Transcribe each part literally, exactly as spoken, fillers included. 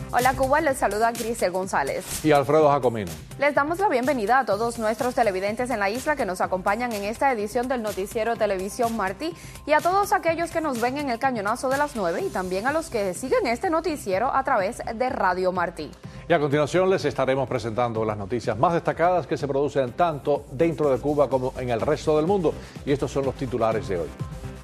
Hola Cuba, les saluda Grisel González. Y Alfredo Jacomino. Les damos la bienvenida a todos nuestros televidentes en la isla que nos acompañan en esta edición del noticiero Televisión Martí y a todos aquellos que nos ven en el cañonazo de las nueve y también a los que siguen este noticiero a través de Radio Martí. Y a continuación les estaremos presentando las noticias más destacadas que se producen tanto dentro de Cuba como en el resto del mundo. Y estos son los titulares de hoy.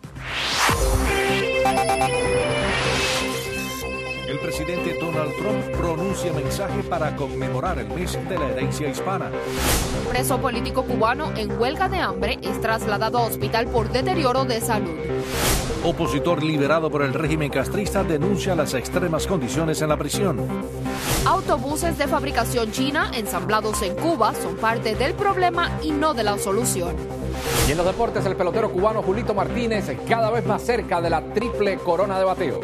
El presidente Donald Trump pronuncia mensaje para conmemorar el mes de la herencia hispana. Preso político cubano en huelga de hambre es trasladado a hospital por deterioro de salud. Opositor liberado por el régimen castrista denuncia las extremas condiciones en la prisión. Autobuses de fabricación china ensamblados en Cuba son parte del problema y no de la solución. Y en los deportes, el pelotero cubano Julito Martínez cada vez más cerca de la triple corona de bateo.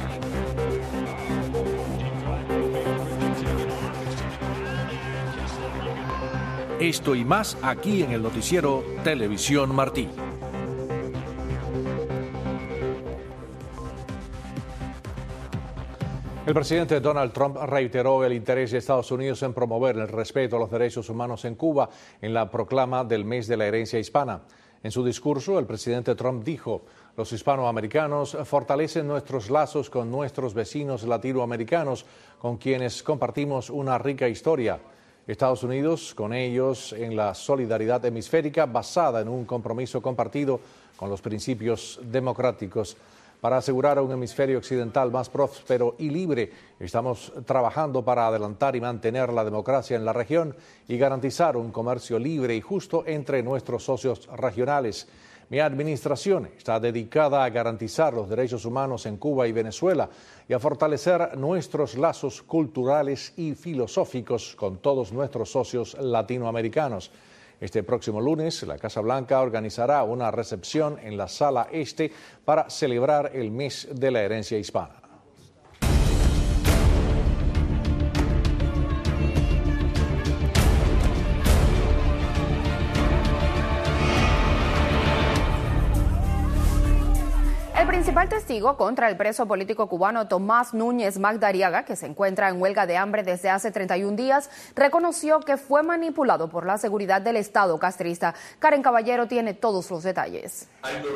Esto y más aquí en el noticiero Televisión Martí. El presidente Donald Trump reiteró el interés de Estados Unidos en promover el respeto a los derechos humanos en Cuba en la proclama del mes de la herencia hispana. En su discurso, el presidente Trump dijo: los hispanoamericanos fortalecen nuestros lazos con nuestros vecinos latinoamericanos, con quienes compartimos una rica historia. Estados Unidos, con ellos, en la solidaridad hemisférica basada en un compromiso compartido con los principios democráticos. Para asegurar un hemisferio occidental más próspero y libre, estamos trabajando para adelantar y mantener la democracia en la región y garantizar un comercio libre y justo entre nuestros socios regionales. Mi administración está dedicada a garantizar los derechos humanos en Cuba y Venezuela y a fortalecer nuestros lazos culturales y filosóficos con todos nuestros socios latinoamericanos. Este próximo lunes, la Casa Blanca organizará una recepción en la Sala Este para celebrar el mes de la herencia hispana. El principal testigo contra el preso político cubano Tomás Núñez Magdariaga, que se encuentra en huelga de hambre desde hace treinta y un días, reconoció que fue manipulado por la seguridad del Estado castrista. Karen Caballero tiene todos los detalles.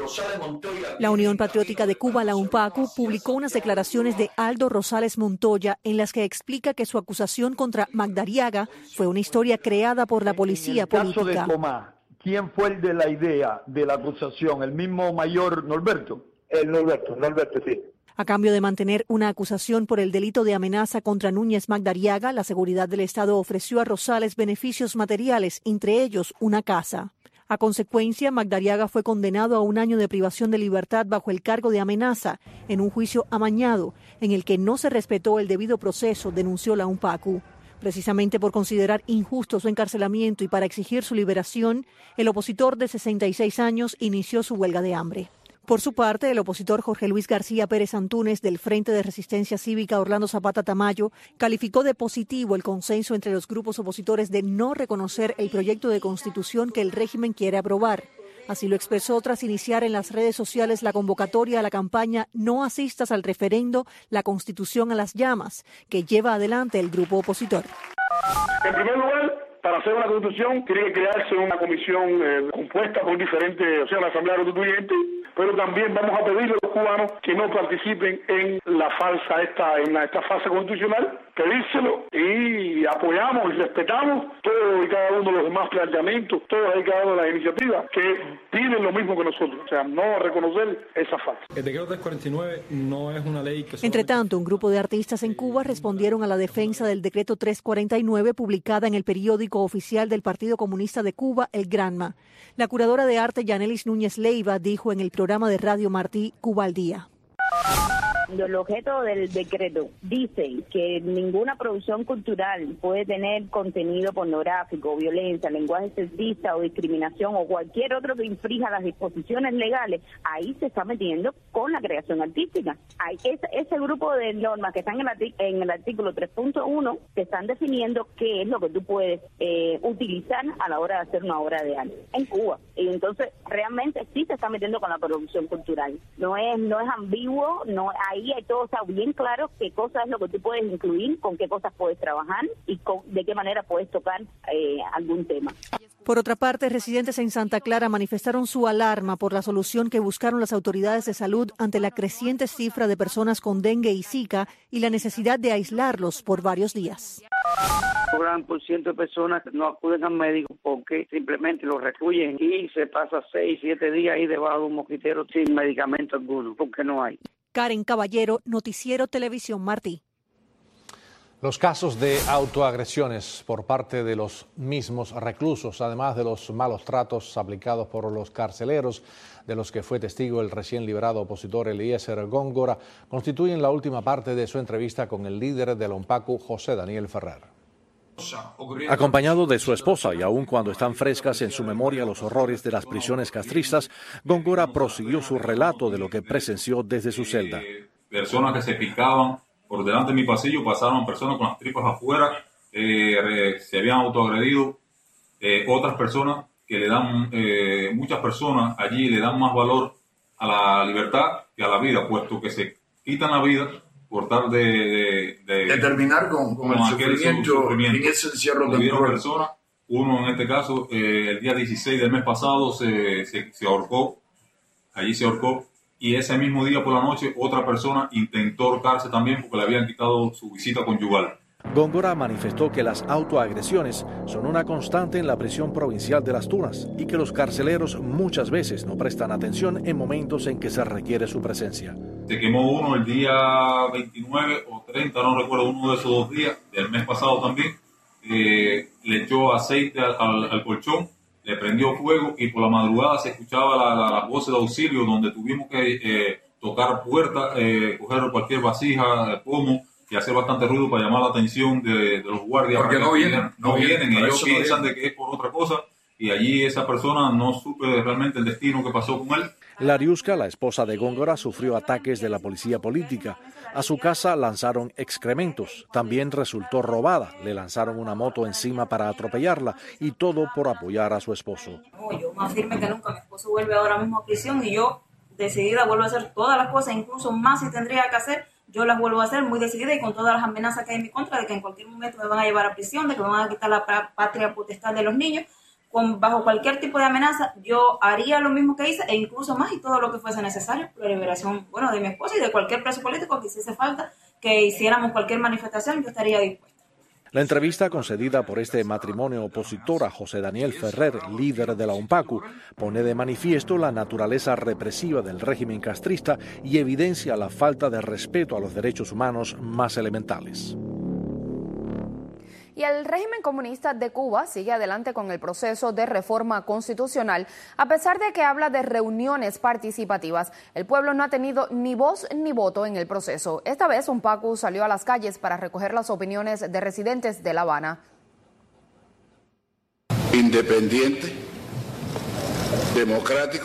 La Unión Patriótica de Cuba, la UNPACU, publicó unas declaraciones de Aldo Rosales Montoya en las que explica que su acusación contra Magdariaga fue una historia creada por la policía política. En el caso de Tomás, ¿quién fue el de la idea de la acusación? ¿El mismo mayor Norberto? El Norberto, Norberto, sí. A cambio de mantener una acusación por el delito de amenaza contra Núñez Magdariaga, la seguridad del Estado ofreció a Rosales beneficios materiales, entre ellos una casa. A consecuencia, Magdariaga fue condenado a un año de privación de libertad bajo el cargo de amenaza en un juicio amañado en el que no se respetó el debido proceso, denunció la UNPACU. Precisamente por considerar injusto su encarcelamiento y para exigir su liberación, el opositor de sesenta y seis años inició su huelga de hambre. Por su parte, el opositor Jorge Luis García Pérez Antúnez del Frente de Resistencia Cívica Orlando Zapata Tamayo calificó de positivo el consenso entre los grupos opositores de no reconocer el proyecto de constitución que el régimen quiere aprobar. Así lo expresó tras iniciar en las redes sociales la convocatoria a la campaña No asistas al referendo, la constitución a las llamas, que lleva adelante el grupo opositor. En primer lugar, para hacer una constitución tiene que crearse una comisión eh, compuesta por diferentes, o sea, la Asamblea Constituyente, pero también vamos a pedirle a los cubanos que no participen en la falsa esta, en la, esta fase constitucional, pedírselo y apoyamos y respetamos todos y cada uno de los demás planteamientos, todas y cada una de las iniciativas que piden lo mismo que nosotros, o sea, no reconocer esa falsa. El decreto trescientos cuarenta y nueve no es una ley que... Entre tanto, un grupo de artistas en Cuba respondieron a la defensa del decreto trescientos cuarenta y nueve publicada en el periódico oficial del Partido Comunista de Cuba, El Granma. La curadora de arte Yanelis Núñez Leiva dijo en el programa de Radio Martí, Cuba al Día. El objeto del decreto dice que ninguna producción cultural puede tener contenido pornográfico, violencia, lenguaje sexista o discriminación o cualquier otro que infrinja las disposiciones legales. Ahí se está metiendo con la creación artística. Hay ese, ese grupo de normas que están en el, en el artículo tres punto uno que están definiendo qué es lo que tú puedes eh, utilizar a la hora de hacer una obra de arte en Cuba. Y entonces realmente sí se está metiendo con la producción cultural. No es, no es ambiguo, no hay ahí todo está bien claro qué cosas es lo que tú puedes incluir, con qué cosas puedes trabajar y con, de qué manera puedes tocar eh, algún tema. Por otra parte, residentes en Santa Clara manifestaron su alarma por la solución que buscaron las autoridades de salud ante la creciente cifra de personas con dengue y zika y la necesidad de aislarlos por varios días. Un gran por ciento de personas no acuden al médico porque simplemente los recluyen y se pasa seis, siete días ahí debajo de un mosquitero sin medicamento alguno, porque no hay. Karen Caballero, Noticiero Televisión Martí. Los casos de autoagresiones por parte de los mismos reclusos, además de los malos tratos aplicados por los carceleros, de los que fue testigo el recién liberado opositor Eliezer Góngora, constituyen la última parte de su entrevista con el líder del OMPACU, José Daniel Ferrer. Acompañado de su esposa y aun cuando están frescas en su memoria los horrores de las prisiones castristas, Góngora prosiguió su relato de lo que presenció desde su celda. Personas que se picaban por delante de mi pasillo, pasaron personas con las tripas afuera, eh, se habían autoagredido, eh, otras personas que le dan, eh, muchas personas allí le dan más valor a la libertad que a la vida, puesto que se quitan la vida por tal de, de, de, de terminar con, con, con el sufrimiento, sufrimiento en ese encierro temporal. Personas, uno en este caso, eh, el día dieciséis del mes pasado se, se, se ahorcó, allí se ahorcó, y ese mismo día por la noche otra persona intentó ahorcarse también porque le habían quitado su visita conyugal. Góngora manifestó que las autoagresiones son una constante en la prisión provincial de Las Tunas y que los carceleros muchas veces no prestan atención en momentos en que se requiere su presencia. Se quemó uno el día veintinueve o treinta, no recuerdo, uno de esos dos días, del mes pasado también, eh, le echó aceite al, al, al colchón, le prendió fuego y por la madrugada se escuchaba la, la, la voz de auxilio donde tuvimos que eh, tocar puertas, eh, coger cualquier vasija, pomo y hacer bastante ruido para llamar la atención de, de los guardias. Porque no vienen, no, no vienen, vienen ellos piensan de que es por otra cosa y allí esa persona no supe realmente el destino que pasó con él. Lariuska, la esposa de Góngora, sufrió ataques de la policía política. A su casa lanzaron excrementos. También resultó robada. Le lanzaron una moto encima para atropellarla y todo por apoyar a su esposo. No, yo más firme que nunca. Mi esposo vuelve ahora mismo a prisión y yo decidida vuelvo a hacer todas las cosas, incluso más si tendría que hacer, yo las vuelvo a hacer muy decidida y con todas las amenazas que hay en mi contra de que en cualquier momento me van a llevar a prisión, de que me van a quitar la patria potestad de los niños. Con, bajo cualquier tipo de amenaza, yo haría lo mismo que hice e incluso más y todo lo que fuese necesario por la liberación, bueno, de mi esposa y de cualquier preso político que hiciese falta, que hiciéramos cualquier manifestación, yo estaría dispuesta. La entrevista concedida por este matrimonio opositor a José Daniel Ferrer, líder de la OMPACU, pone de manifiesto la naturaleza represiva del régimen castrista y evidencia la falta de respeto a los derechos humanos más elementales. Y el régimen comunista de Cuba sigue adelante con el proceso de reforma constitucional. A pesar de que habla de reuniones participativas, el pueblo no ha tenido ni voz ni voto en el proceso. Esta vez, OMPACU salió a las calles para recoger las opiniones de residentes de La Habana. Independiente, democrático,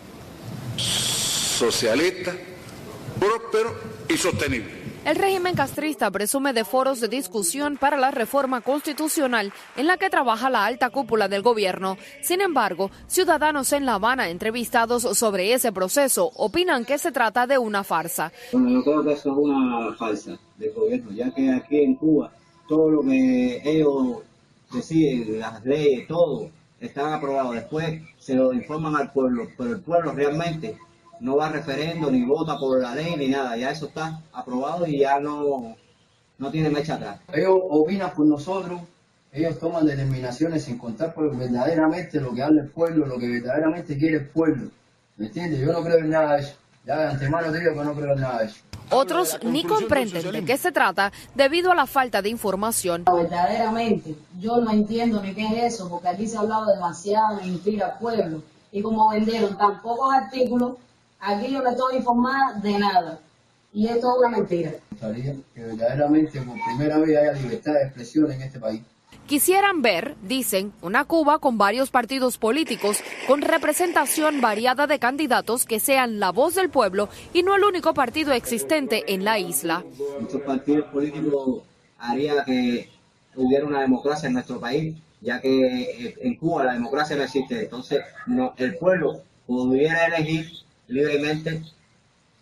socialista, próspero y sostenible. El régimen castrista presume de foros de discusión para la reforma constitucional en la que trabaja la alta cúpula del gobierno. Sin embargo, ciudadanos en La Habana entrevistados sobre ese proceso opinan que se trata de una farsa. Bueno, yo creo que eso es una farsa del gobierno, ya que aquí en Cuba todo lo que ellos deciden, las leyes, todo, están aprobados. Después se lo informan al pueblo, pero el pueblo realmente no va a referendo, ni vota por la ley, ni nada. Ya eso está aprobado y ya no, no tiene marcha atrás. Ellos opinan por nosotros, ellos toman determinaciones sin contar por verdaderamente lo que habla el pueblo, lo que verdaderamente quiere el pueblo. ¿Me entiendes? Yo no creo en nada de eso. Ya de antemano digo que no creo en nada de eso. Otros ni comprenden de qué se trata debido a la falta de información. Verdaderamente, yo no entiendo ni qué es eso, porque aquí se ha hablado demasiado mentira al pueblo. Y como vendieron tan pocos artículos, aquí yo no estoy informada de nada. Y esto es una mentira. Me gustaría que verdaderamente por primera vez haya libertad de expresión en este país. Quisieran ver, dicen, una Cuba con varios partidos políticos, con representación variada de candidatos que sean la voz del pueblo y no el único partido existente en la isla. Muchos partidos políticos harían que hubiera una democracia en nuestro país, ya que en Cuba la democracia no existe. Entonces, no, el pueblo pudiera elegir libremente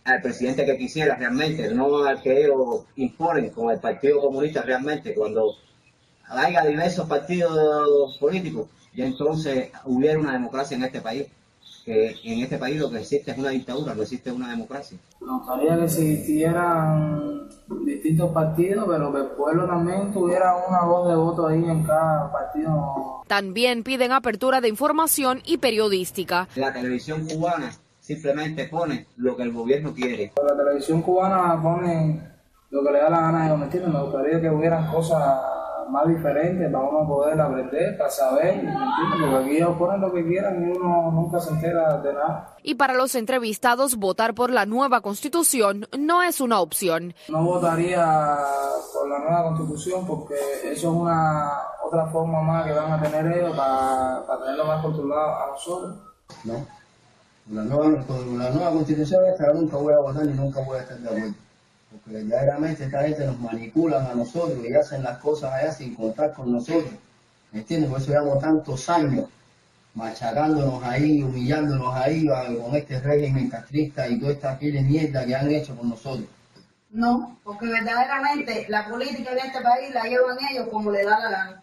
al presidente que quisiera realmente, no al que ellos imponen con el Partido Comunista realmente. Cuando haya diversos partidos políticos, y entonces hubiera una democracia en este país. Que en este país lo que existe es una dictadura, no existe una democracia. Nos gustaría que existieran distintos partidos, pero que el pueblo también tuviera una voz de voto ahí en cada partido. También piden apertura de información y periodística. La televisión cubana simplemente pone lo que el gobierno quiere. La televisión cubana pone lo que le da la gana de ellos, ¿me entiendes? Me gustaría que hubieran cosas más diferentes para uno poder aprender, para saber, ¿me entiendes? Porque aquí ellos ponen lo que quieran y uno nunca se entera de nada. Y para los entrevistados, votar por la nueva Constitución no es una opción. No votaría por la nueva Constitución porque eso es una otra forma más que van a tener ellos para, para tenerlo más controlado a nosotros. No, la nueva, la nueva Constitución esta nunca voy a votar ni nunca voy a estar de acuerdo. Porque verdaderamente esta gente nos manipulan a nosotros y hacen las cosas allá sin contar con nosotros. ¿Me entiendes? Por eso llevamos tantos años machacándonos ahí, humillándonos ahí con este régimen castrista y toda esta pila de mierda que han hecho con nosotros. No, porque verdaderamente la política de este país la llevan ellos como le da la gana.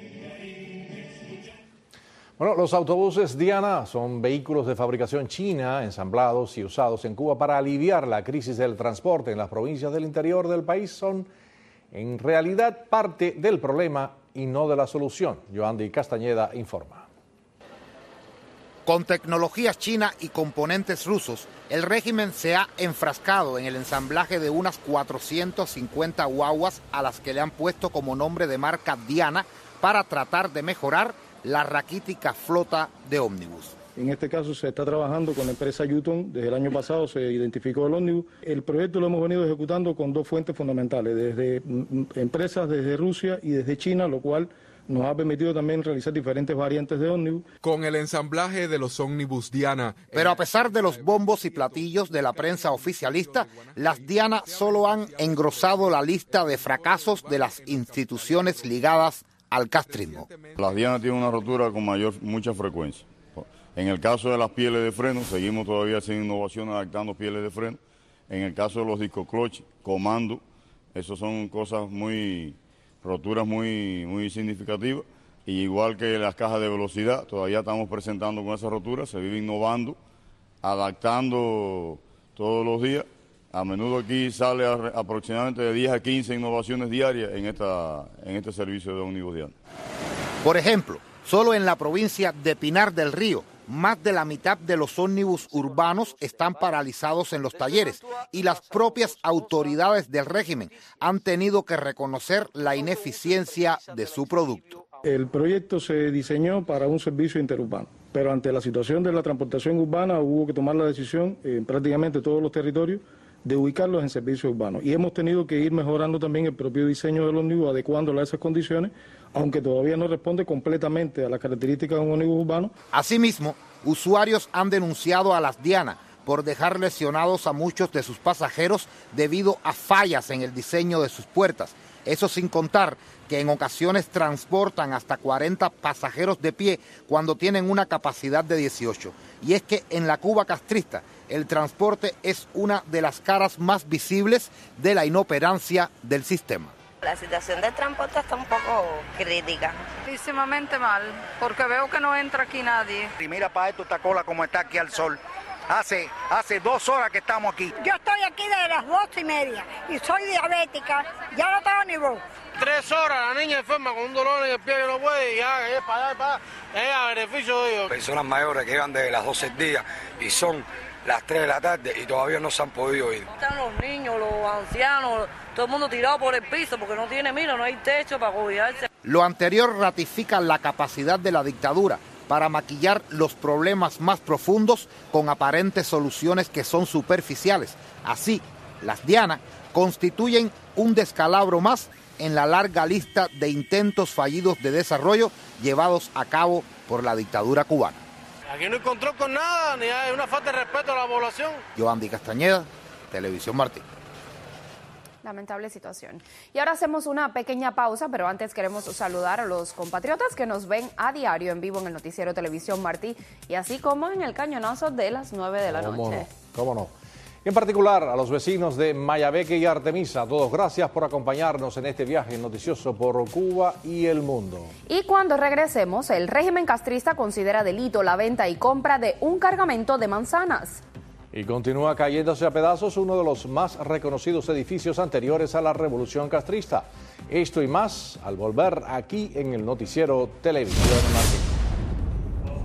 Bueno, los autobuses Diana son vehículos de fabricación china, ensamblados y usados en Cuba para aliviar la crisis del transporte en las provincias del interior del país. Son en realidad parte del problema y no de la solución. Yoandi Castañeda informa. Con tecnologías chinas y componentes rusos, el régimen se ha enfrascado en el ensamblaje de unas cuatrocientas cincuenta guaguas a las que le han puesto como nombre de marca Diana para tratar de mejorar la raquítica flota de ómnibus. En este caso se está trabajando con la empresa Yutong. Desde el año pasado se identificó el ómnibus. El proyecto lo hemos venido ejecutando con dos fuentes fundamentales, desde empresas desde Rusia y desde China, lo cual nos ha permitido también realizar diferentes variantes de ómnibus. Con el ensamblaje de los ómnibus Diana. Pero a pesar de los bombos y platillos de la prensa oficialista, las Diana solo han engrosado la lista de fracasos de las instituciones ligadas al castrismo. Las Diana tienen una rotura con mayor mucha frecuencia. En el caso de las pieles de freno, seguimos todavía haciendo innovación adaptando pieles de freno. En el caso de los discos clutch, comando, eso son cosas muy, roturas muy, muy significativas. Y igual que las cajas de velocidad, todavía estamos presentando con esas roturas, se vive innovando, adaptando todos los días. A menudo aquí sale aproximadamente de diez a quince innovaciones diarias en, esta, en este servicio de ómnibus Diana. Por ejemplo, solo en la provincia de Pinar del Río, más de la mitad de los ómnibus urbanos están paralizados en los talleres y las propias autoridades del régimen han tenido que reconocer la ineficiencia de su producto. El proyecto se diseñó para un servicio interurbano, pero ante la situación de la transportación urbana hubo que tomar la decisión en prácticamente todos los territorios de ubicarlos en servicios urbanos. Y hemos tenido que ir mejorando también el propio diseño del ómnibus, adecuándolo a esas condiciones, aunque todavía no responde completamente a las características de un ómnibus urbano. Asimismo, usuarios han denunciado a las Diana por dejar lesionados a muchos de sus pasajeros debido a fallas en el diseño de sus puertas. Eso sin contar que en ocasiones transportan hasta cuarenta pasajeros de pie cuando tienen una capacidad de dieciocho. Y es que en la Cuba castrista el transporte es una de las caras más visibles de la inoperancia del sistema. La situación del transporte está un poco crítica. Muchísimamente mal, porque veo que no entra aquí nadie. Y mira para esto esta cola como está aquí al sol. Hace, hace dos horas que estamos aquí. Yo estoy aquí desde las dos y media y soy diabética, ya no tengo ni voz. Tres horas, la niña enferma con un dolor en el pie que no puede y ya es para allá, para allá, es a beneficio de ellos. Personas mayores que llegan desde las doce del día y son las tres de la tarde y todavía no se han podido ir. Están los niños, los ancianos, todo el mundo tirado por el piso porque no tiene, mira, no hay techo para cuidarse. Lo anterior ratifica la capacidad de la dictadura para maquillar los problemas más profundos con aparentes soluciones que son superficiales. Así, las Diana constituyen un descalabro más en la larga lista de intentos fallidos de desarrollo llevados a cabo por la dictadura cubana. Aquí no hay control con nada, ni hay una falta de respeto a la población. Yoandi Castañeda, Televisión Martí. Lamentable situación. Y ahora hacemos una pequeña pausa, pero antes queremos saludar a los compatriotas que nos ven a diario en vivo en el noticiero Televisión Martí y así como en el cañonazo de las nueve de la ¿Cómo noche. No? ¿Cómo no? En particular a los vecinos de Mayabeque y Artemisa. A todos gracias por acompañarnos en este viaje noticioso por Cuba y el mundo. Y cuando regresemos, el régimen castrista considera delito la venta y compra de un cargamento de manzanas. Y continúa cayéndose a pedazos uno de los más reconocidos edificios anteriores a la revolución castrista. Esto y más al volver aquí en el noticiero Televisión Martí.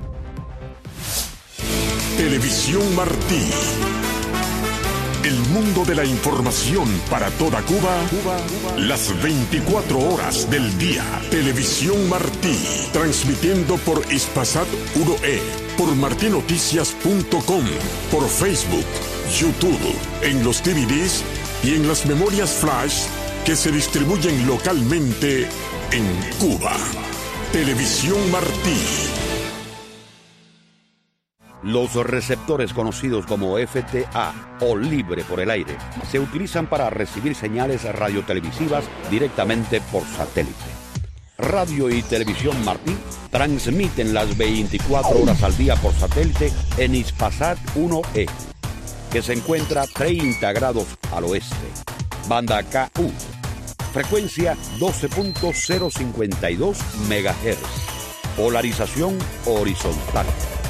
Televisión Martí. El mundo de la información para toda Cuba, Cuba, Cuba, las veinticuatro horas del día. Televisión Martí, transmitiendo por Hispasat uno E, por martinoticias punto com, por Facebook, YouTube, en los D V Ds y en las memorias flash que se distribuyen localmente en Cuba. Televisión Martí. Los receptores conocidos como F T A o libre por el aire se utilizan para recibir señales radiotelevisivas directamente por satélite. Radio y Televisión Martí transmiten las veinticuatro horas al día por satélite en Hispasat uno E, que se encuentra treinta grados al oeste. Banda K U, frecuencia doce punto cero cincuenta y dos megahertz, polarización horizontal.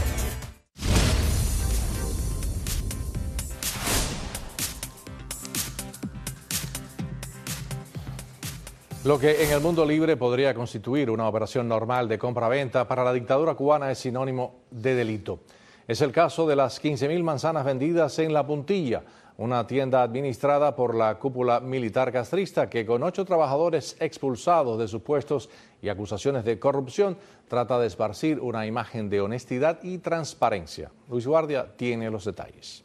Lo que en el mundo libre podría constituir una operación normal de compra-venta, para la dictadura cubana es sinónimo de delito. Es el caso de las quince mil manzanas vendidas en La Puntilla, una tienda administrada por la cúpula militar castrista que, con ocho trabajadores expulsados de sus puestos y acusaciones de corrupción, trata de esparcir una imagen de honestidad y transparencia. Luis Guardia tiene los detalles.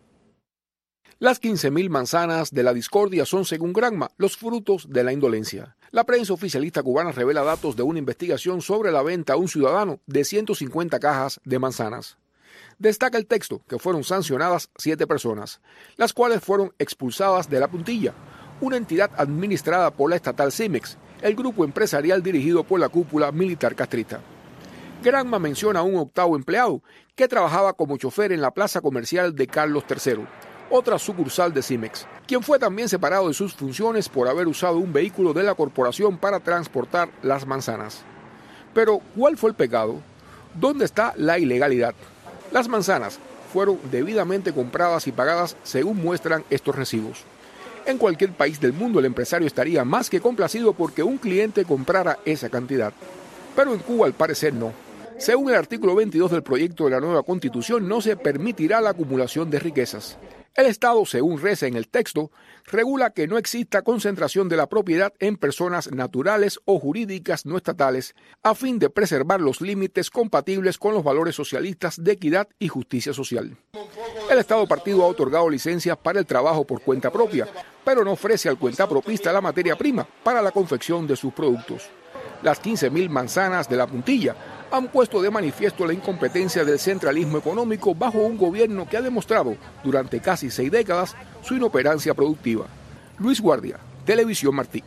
Las quince mil manzanas de la discordia son, según Granma, los frutos de la indolencia. La prensa oficialista cubana revela datos de una investigación sobre la venta a un ciudadano de ciento cincuenta cajas de manzanas. Destaca el texto que fueron sancionadas siete personas, las cuales fueron expulsadas de La Puntilla, una entidad administrada por la estatal Cimex, el grupo empresarial dirigido por la cúpula militar castrista. Granma menciona a un octavo empleado que trabajaba como chofer en la plaza comercial de Carlos tercero, otra sucursal de Cimex, quien fue también separado de sus funciones por haber usado un vehículo de la corporación para transportar las manzanas. Pero, ¿cuál fue el pecado? ¿Dónde está la ilegalidad? Las manzanas fueron debidamente compradas y pagadas según muestran estos recibos. En cualquier país del mundo el empresario estaría más que complacido porque un cliente comprara esa cantidad. Pero en Cuba al parecer no. Según el artículo veintidós del proyecto de la nueva Constitución, no se permitirá la acumulación de riquezas. El Estado, según reza en el texto, regula que no exista concentración de la propiedad en personas naturales o jurídicas no estatales, a fin de preservar los límites compatibles con los valores socialistas de equidad y justicia social. El Estado partido ha otorgado licencias para el trabajo por cuenta propia, pero no ofrece al cuentapropista la materia prima para la confección de sus productos. Las quince mil manzanas de La Puntilla han puesto de manifiesto la incompetencia del centralismo económico bajo un gobierno que ha demostrado durante casi seis décadas su inoperancia productiva. Luis Guardia, Televisión Martí.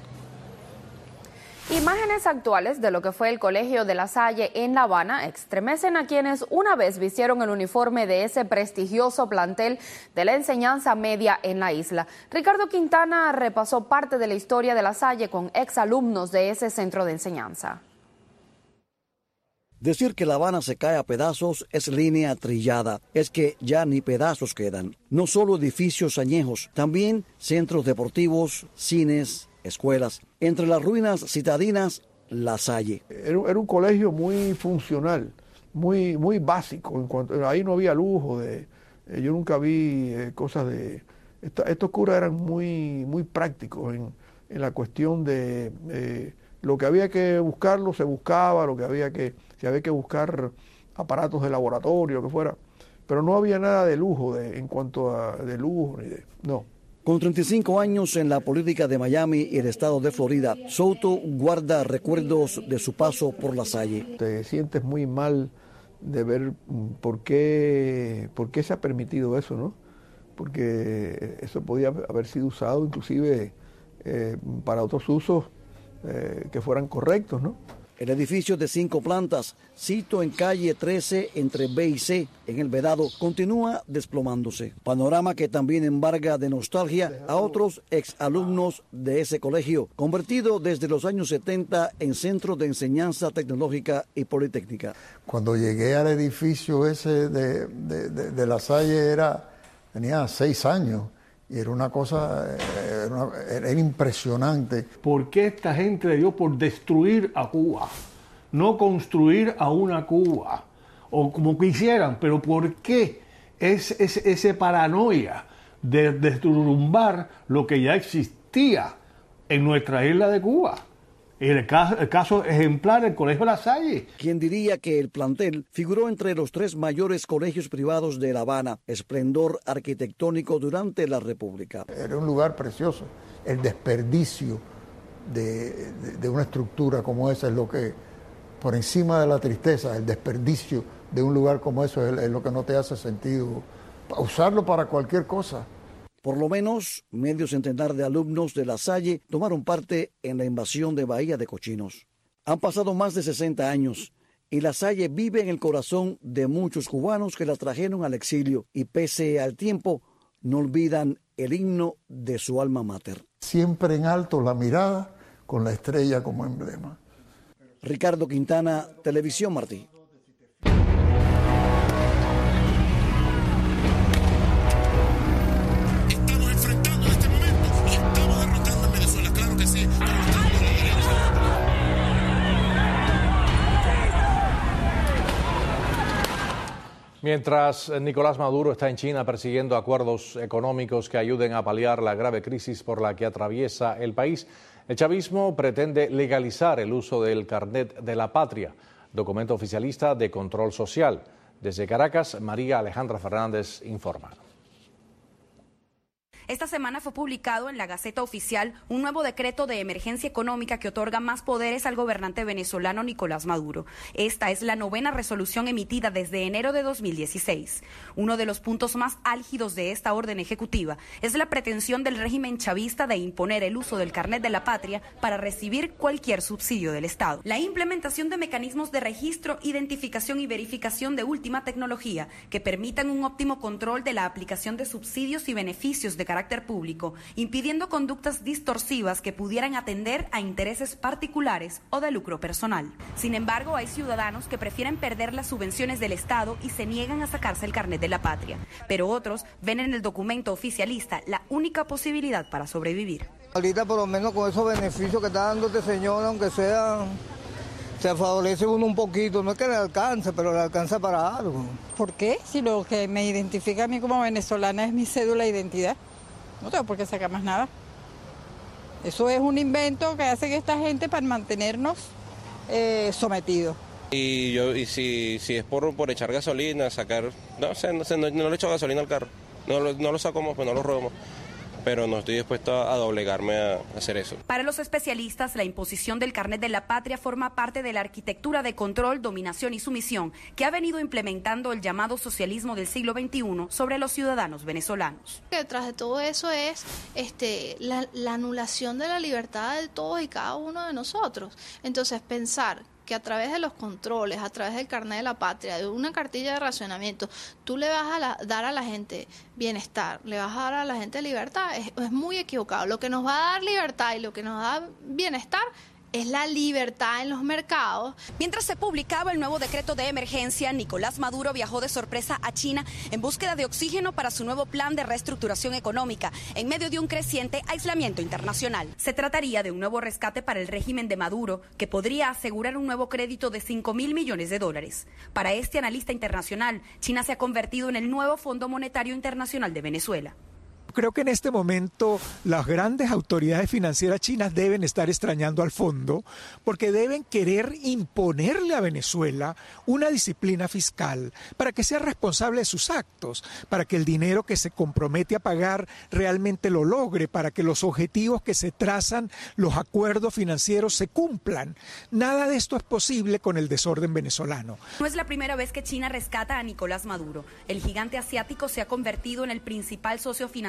Imágenes actuales de lo que fue el Colegio de La Salle en La Habana estremecen a quienes una vez vistieron el uniforme de ese prestigioso plantel de la enseñanza media en la isla. Ricardo Quintana repasó parte de la historia de La Salle con exalumnos de ese centro de enseñanza. Decir que La Habana se cae a pedazos es línea trillada, es que ya ni pedazos quedan. No solo edificios añejos, también centros deportivos, cines, escuelas. Entre las ruinas citadinas, La Salle. Era, era un colegio muy funcional, muy, muy básico. En cuanto, ahí no había lujo, de, eh, yo nunca vi eh, cosas de... Esta, estos curas eran muy, muy prácticos en, en la cuestión de... Eh, lo que había que buscarlo se buscaba, lo que había que... Si había que buscar aparatos de laboratorio, lo que fuera. Pero no había nada de lujo, de, en cuanto a de lujo, ni de... No. Con treinta y cinco años en la política de Miami y el estado de Florida, Souto guarda recuerdos de su paso por La Salle. Te sientes muy mal de ver por qué, por qué se ha permitido eso, ¿no? Porque eso podía haber sido usado inclusive eh, para otros usos eh, que fueran correctos, ¿no? El edificio de cinco plantas, sito en calle trece entre B y C, en El Vedado, continúa desplomándose. Panorama que también embarga de nostalgia a otros exalumnos de ese colegio, convertido desde los años setenta en centro de enseñanza tecnológica y politécnica. Cuando llegué al edificio ese de, de, de, de La Salle era, tenía seis años. Y era una cosa, era, una, era impresionante. ¿Por qué esta gente le dio por destruir a Cuba? No construir a una Cuba, o como quisieran, pero ¿por qué es, es ese paranoia de derrumbar lo que ya existía en nuestra isla de Cuba? El caso, el caso ejemplar del Colegio La Salle. ¿Quién diría que el plantel figuró entre los tres mayores colegios privados de La Habana, esplendor arquitectónico durante la República? Era un lugar precioso. El desperdicio de, de, de una estructura como esa es lo que, por encima de la tristeza, el desperdicio de un lugar como eso es, es lo que no te hace sentido usarlo para cualquier cosa. Por lo menos, medio centenar de alumnos de La Salle tomaron parte en la invasión de Bahía de Cochinos. Han pasado más de sesenta años y La Salle vive en el corazón de muchos cubanos que la trajeron al exilio y pese al tiempo no olvidan el himno de su alma mater. Siempre en alto la mirada con la estrella como emblema. Ricardo Quintana, Televisión Martí. Mientras Nicolás Maduro está en China persiguiendo acuerdos económicos que ayuden a paliar la grave crisis por la que atraviesa el país, el chavismo pretende legalizar el uso del carnet de la patria, documento oficialista de control social. Desde Caracas, María Alejandra Fernández informa. Esta semana fue publicado en la Gaceta Oficial un nuevo decreto de emergencia económica que otorga más poderes al gobernante venezolano Nicolás Maduro. Esta es la novena resolución emitida desde enero de dos mil dieciséis. Uno de los puntos más álgidos de esta orden ejecutiva es la pretensión del régimen chavista de imponer el uso del carnet de la patria para recibir cualquier subsidio del Estado. La implementación de mecanismos de registro, identificación y verificación de última tecnología que permitan un óptimo control de la aplicación de subsidios y beneficios de carácter carácter público, impidiendo conductas distorsivas que pudieran atender a intereses particulares o de lucro personal. Sin embargo, hay ciudadanos que prefieren perder las subvenciones del Estado y se niegan a sacarse el carnet de la patria, pero otros ven en el documento oficialista la única posibilidad para sobrevivir. Ahorita por lo menos con esos beneficios que está dando este señor, aunque sea, se favorece uno un poquito, no es que le alcance, pero le alcanza para algo. ¿Por qué? Si lo que me identifica a mí como venezolana es mi cédula de identidad. No tengo por qué sacar más nada. Eso es un invento que hace esta gente para mantenernos eh, sometidos. Y yo y si, si es por, por echar gasolina, sacar... No sé, no, sé, no, no le echo gasolina al carro. No, lo, no lo sacamos, pues no lo robamos. Pero no estoy dispuesto a doblegarme a hacer eso. Para los especialistas, la imposición del carnet de la patria forma parte de la arquitectura de control, dominación y sumisión que ha venido implementando el llamado socialismo del siglo veintiuno sobre los ciudadanos venezolanos. Detrás de todo eso es este, la, la anulación de la libertad de todos y cada uno de nosotros. Entonces, pensar que a través de los controles, a través del carnet de la patria, de una cartilla de racionamiento, tú le vas a la, dar a la gente bienestar, le vas a dar a la gente libertad, es, es muy equivocado. Lo que nos va a dar libertad y lo que nos da bienestar es la libertad en los mercados. Mientras se publicaba el nuevo decreto de emergencia, Nicolás Maduro viajó de sorpresa a China en búsqueda de oxígeno para su nuevo plan de reestructuración económica, en medio de un creciente aislamiento internacional. Se trataría de un nuevo rescate para el régimen de Maduro, que podría asegurar un nuevo crédito de cinco mil millones de dólares. Para este analista internacional, China se ha convertido en el nuevo Fondo Monetario Internacional de Venezuela. Creo que en este momento las grandes autoridades financieras chinas deben estar extrañando al fondo porque deben querer imponerle a Venezuela una disciplina fiscal para que sea responsable de sus actos, para que el dinero que se compromete a pagar realmente lo logre, para que los objetivos que se trazan, los acuerdos financieros se cumplan. Nada de esto es posible con el desorden venezolano. No es la primera vez que China rescata a Nicolás Maduro. El gigante asiático se ha convertido en el principal socio financiero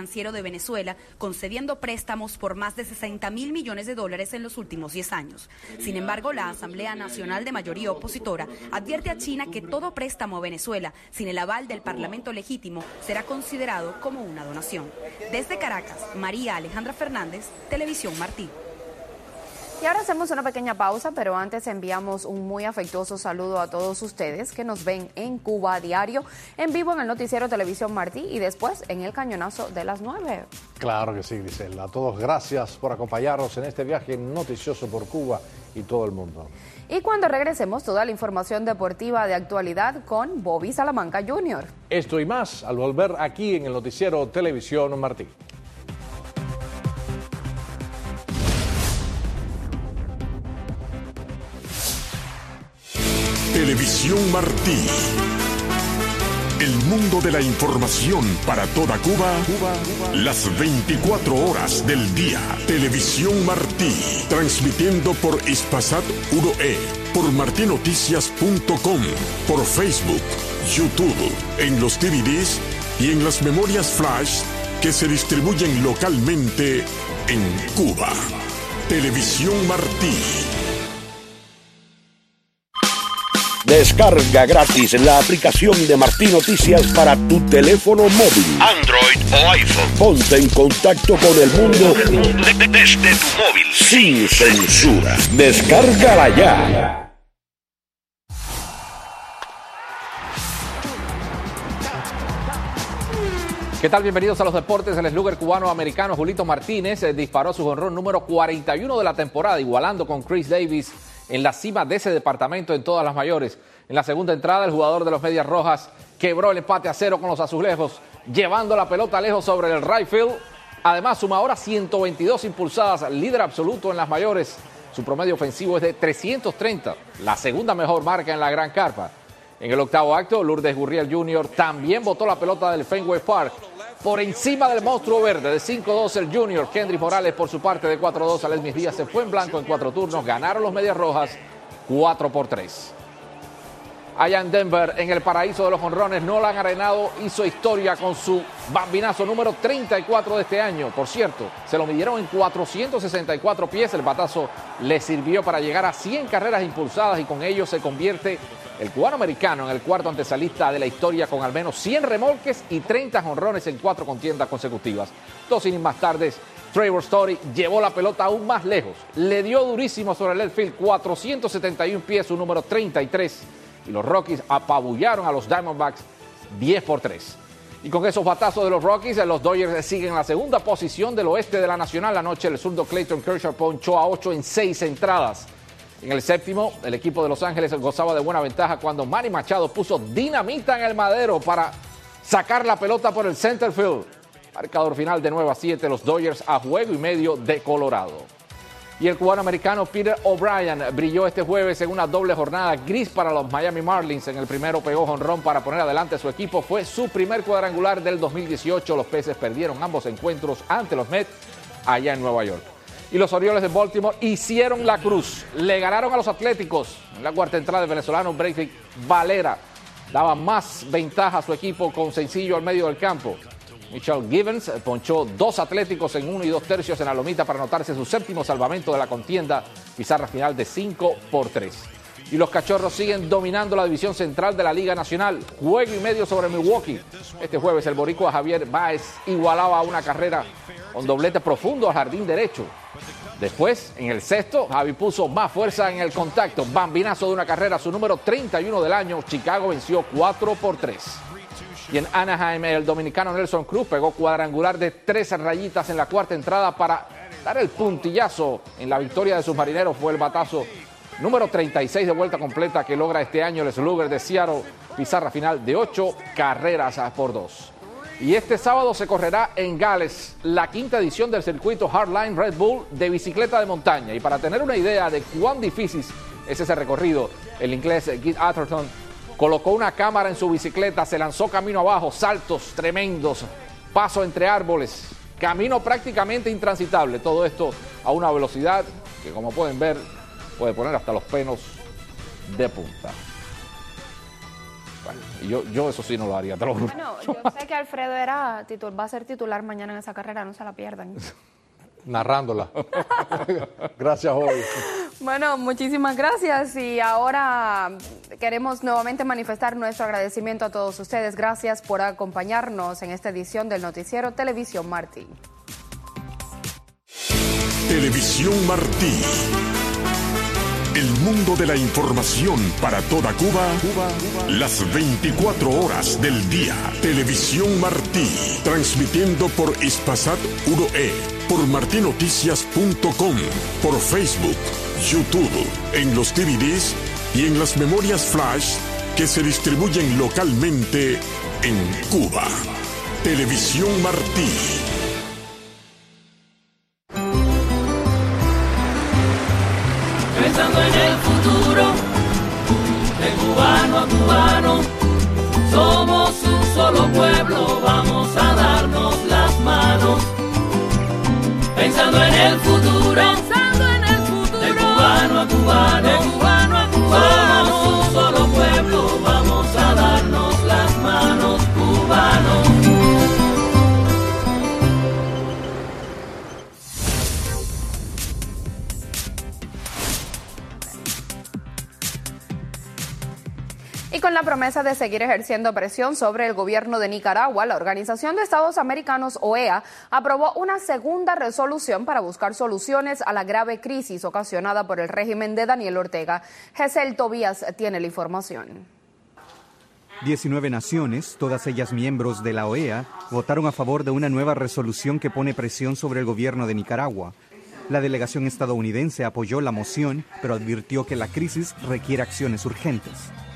financiero de Venezuela, concediendo préstamos por más de sesenta mil millones de dólares en los últimos diez años. Sin embargo, la Asamblea Nacional de mayoría opositora advierte a China que todo préstamo a Venezuela, sin el aval del Parlamento legítimo, será considerado como una donación. Desde Caracas, María Alejandra Fernández, Televisión Martí. Y ahora hacemos una pequeña pausa, pero antes enviamos un muy afectuoso saludo a todos ustedes que nos ven en Cuba a diario, en vivo en el noticiero Televisión Martí y después en el cañonazo de las nueve. Claro que sí, Griselda. A todos gracias por acompañarnos en este viaje noticioso por Cuba y todo el mundo. Y cuando regresemos, toda la información deportiva de actualidad con Bobby Salamanca junior Esto y más al volver aquí en el noticiero Televisión Martí. Televisión Martí. El mundo de la información para toda Cuba, Cuba, las veinticuatro horas del día. Televisión Martí, transmitiendo por Hispasat uno E, por martinoticias punto com, por Facebook, YouTube, en los D V Ds y en las memorias flash que se distribuyen localmente en Cuba. Televisión Martí. Descarga gratis la aplicación de Martí Noticias para tu teléfono móvil, Android o iPhone. Ponte en contacto con el mundo desde tu móvil, sin censura. Descárgala ya. ¿Qué tal? Bienvenidos a los deportes. El slugger cubano-americano Julito Martínez eh, disparó su jonrón número cuarenta y uno de la temporada, igualando con Chris Davis en la cima de ese departamento en todas las mayores. En la segunda entrada, el jugador de los Medias Rojas quebró el empate a cero con los azulejos, llevando la pelota lejos sobre el right field. Además, suma ahora ciento veintidós impulsadas, líder absoluto en las mayores. Su promedio ofensivo es de trescientos treinta, la segunda mejor marca en la Gran Carpa. En el octavo acto, Lourdes Gurriel junior también botó la pelota del Fenway Park por encima del monstruo verde de cinco dos el junior. Kendrick Morales por su parte de cuatro dos. Alesmis Díaz se fue en blanco en cuatro turnos. Ganaron los Medias Rojas cuatro por tres. Allá en Denver, en el paraíso de los jonrones, Nolan Arenado hizo historia con su bambinazo número treinta y cuatro de este año. Por cierto, se lo midieron en cuatrocientos sesenta y cuatro pies. El batazo le sirvió para llegar a cien carreras impulsadas y con ello se convierte el cubano americano en el cuarto antesalista de la historia con al menos cien remolques y treinta jonrones en cuatro contiendas consecutivas. Dos innings más tarde, Trevor Story llevó la pelota aún más lejos. Le dio durísimo sobre el left field, cuatrocientos setenta y uno pies, su número treinta y tres. Y los Rockies apabullaron a los Diamondbacks diez por tres. Y con esos batazos de los Rockies, los Dodgers siguen en la segunda posición del oeste de la Nacional. Anoche el zurdo Clayton Kershaw ponchó a ocho en seis entradas. En el séptimo, el equipo de Los Ángeles gozaba de buena ventaja cuando Manny Machado puso dinamita en el madero para sacar la pelota por el center field. Marcador final de nueve a siete, los Dodgers a juego y medio de Colorado. Y el cubano americano Peter O'Brien brilló este jueves en una doble jornada gris para los Miami Marlins. En el primero pegó jonrón para poner adelante a su equipo. Fue su primer cuadrangular del dos mil dieciocho. Los Peces perdieron ambos encuentros ante los Mets allá en Nueva York. Y los Orioles de Baltimore hicieron la cruz. Le ganaron a los Atléticos. En la cuarta entrada, el venezolano Brady Valera daba más ventaja a su equipo con sencillo al medio del campo. Mitchell Givens ponchó dos Atléticos en uno y dos tercios en la lomita para anotarse su séptimo salvamento de la contienda. Pizarra final de cinco por tres. Y los Cachorros siguen dominando la división central de la Liga Nacional. Juego y medio sobre Milwaukee. Este jueves el boricua Javier Báez igualaba una carrera con doblete profundo al jardín derecho. Después, en el sexto, Javi puso más fuerza en el contacto. Bambinazo de una carrera, su número treinta y uno del año. Chicago venció cuatro por tres. Y en Anaheim, el dominicano Nelson Cruz pegó cuadrangular de tres rayitas en la cuarta entrada para dar el puntillazo en la victoria de sus marineros. Fue el batazo número treinta y seis de vuelta completa que logra este año el Slugger de Seattle. Pizarra final de ocho carreras por dos. Y este sábado se correrá en Gales la quinta edición del circuito Hardline Red Bull de bicicleta de montaña. Y para tener una idea de cuán difícil es ese recorrido, el inglés Keith Atherton colocó una cámara en su bicicleta, se lanzó camino abajo, saltos tremendos, paso entre árboles, camino prácticamente intransitable. Todo esto a una velocidad que, como pueden ver, puede poner hasta los pelos de punta. Bueno, yo, yo eso sí no lo haría, te lo juro. Bueno, yo sé que Alfredo era titul- va a ser titular mañana en esa carrera, no se la pierdan. Narrándola. Gracias, Joey. Bueno, muchísimas gracias y ahora queremos nuevamente manifestar nuestro agradecimiento a todos ustedes. Gracias por acompañarnos en esta edición del noticiero Televisión Martí. Televisión Martí. El mundo de la información para toda Cuba, Cuba, Cuba, las veinticuatro horas del día. Televisión Martí, transmitiendo por Hispasat uno E, por martinoticias punto com, por Facebook, YouTube, en los D V Ds y en las memorias flash que se distribuyen localmente en Cuba. Televisión Martí. Pensando en el futuro, de cubano a cubano, somos un solo pueblo, vamos a darnos las manos. Pensando en el futuro, pensando en el futuro, de cubano a cubano, de cubano a cubano, somos un solo pueblo, vamos a darnos las manos, cubanos. Y con la promesa de seguir ejerciendo presión sobre el gobierno de Nicaragua, la Organización de Estados Americanos, O E A, aprobó una segunda resolución para buscar soluciones a la grave crisis ocasionada por el régimen de Daniel Ortega. Gesell Tobías tiene la información. diecinueve naciones, todas ellas miembros de la O E A, votaron a favor de una nueva resolución que pone presión sobre el gobierno de Nicaragua. La delegación estadounidense apoyó la moción, pero advirtió que la crisis requiere acciones urgentes.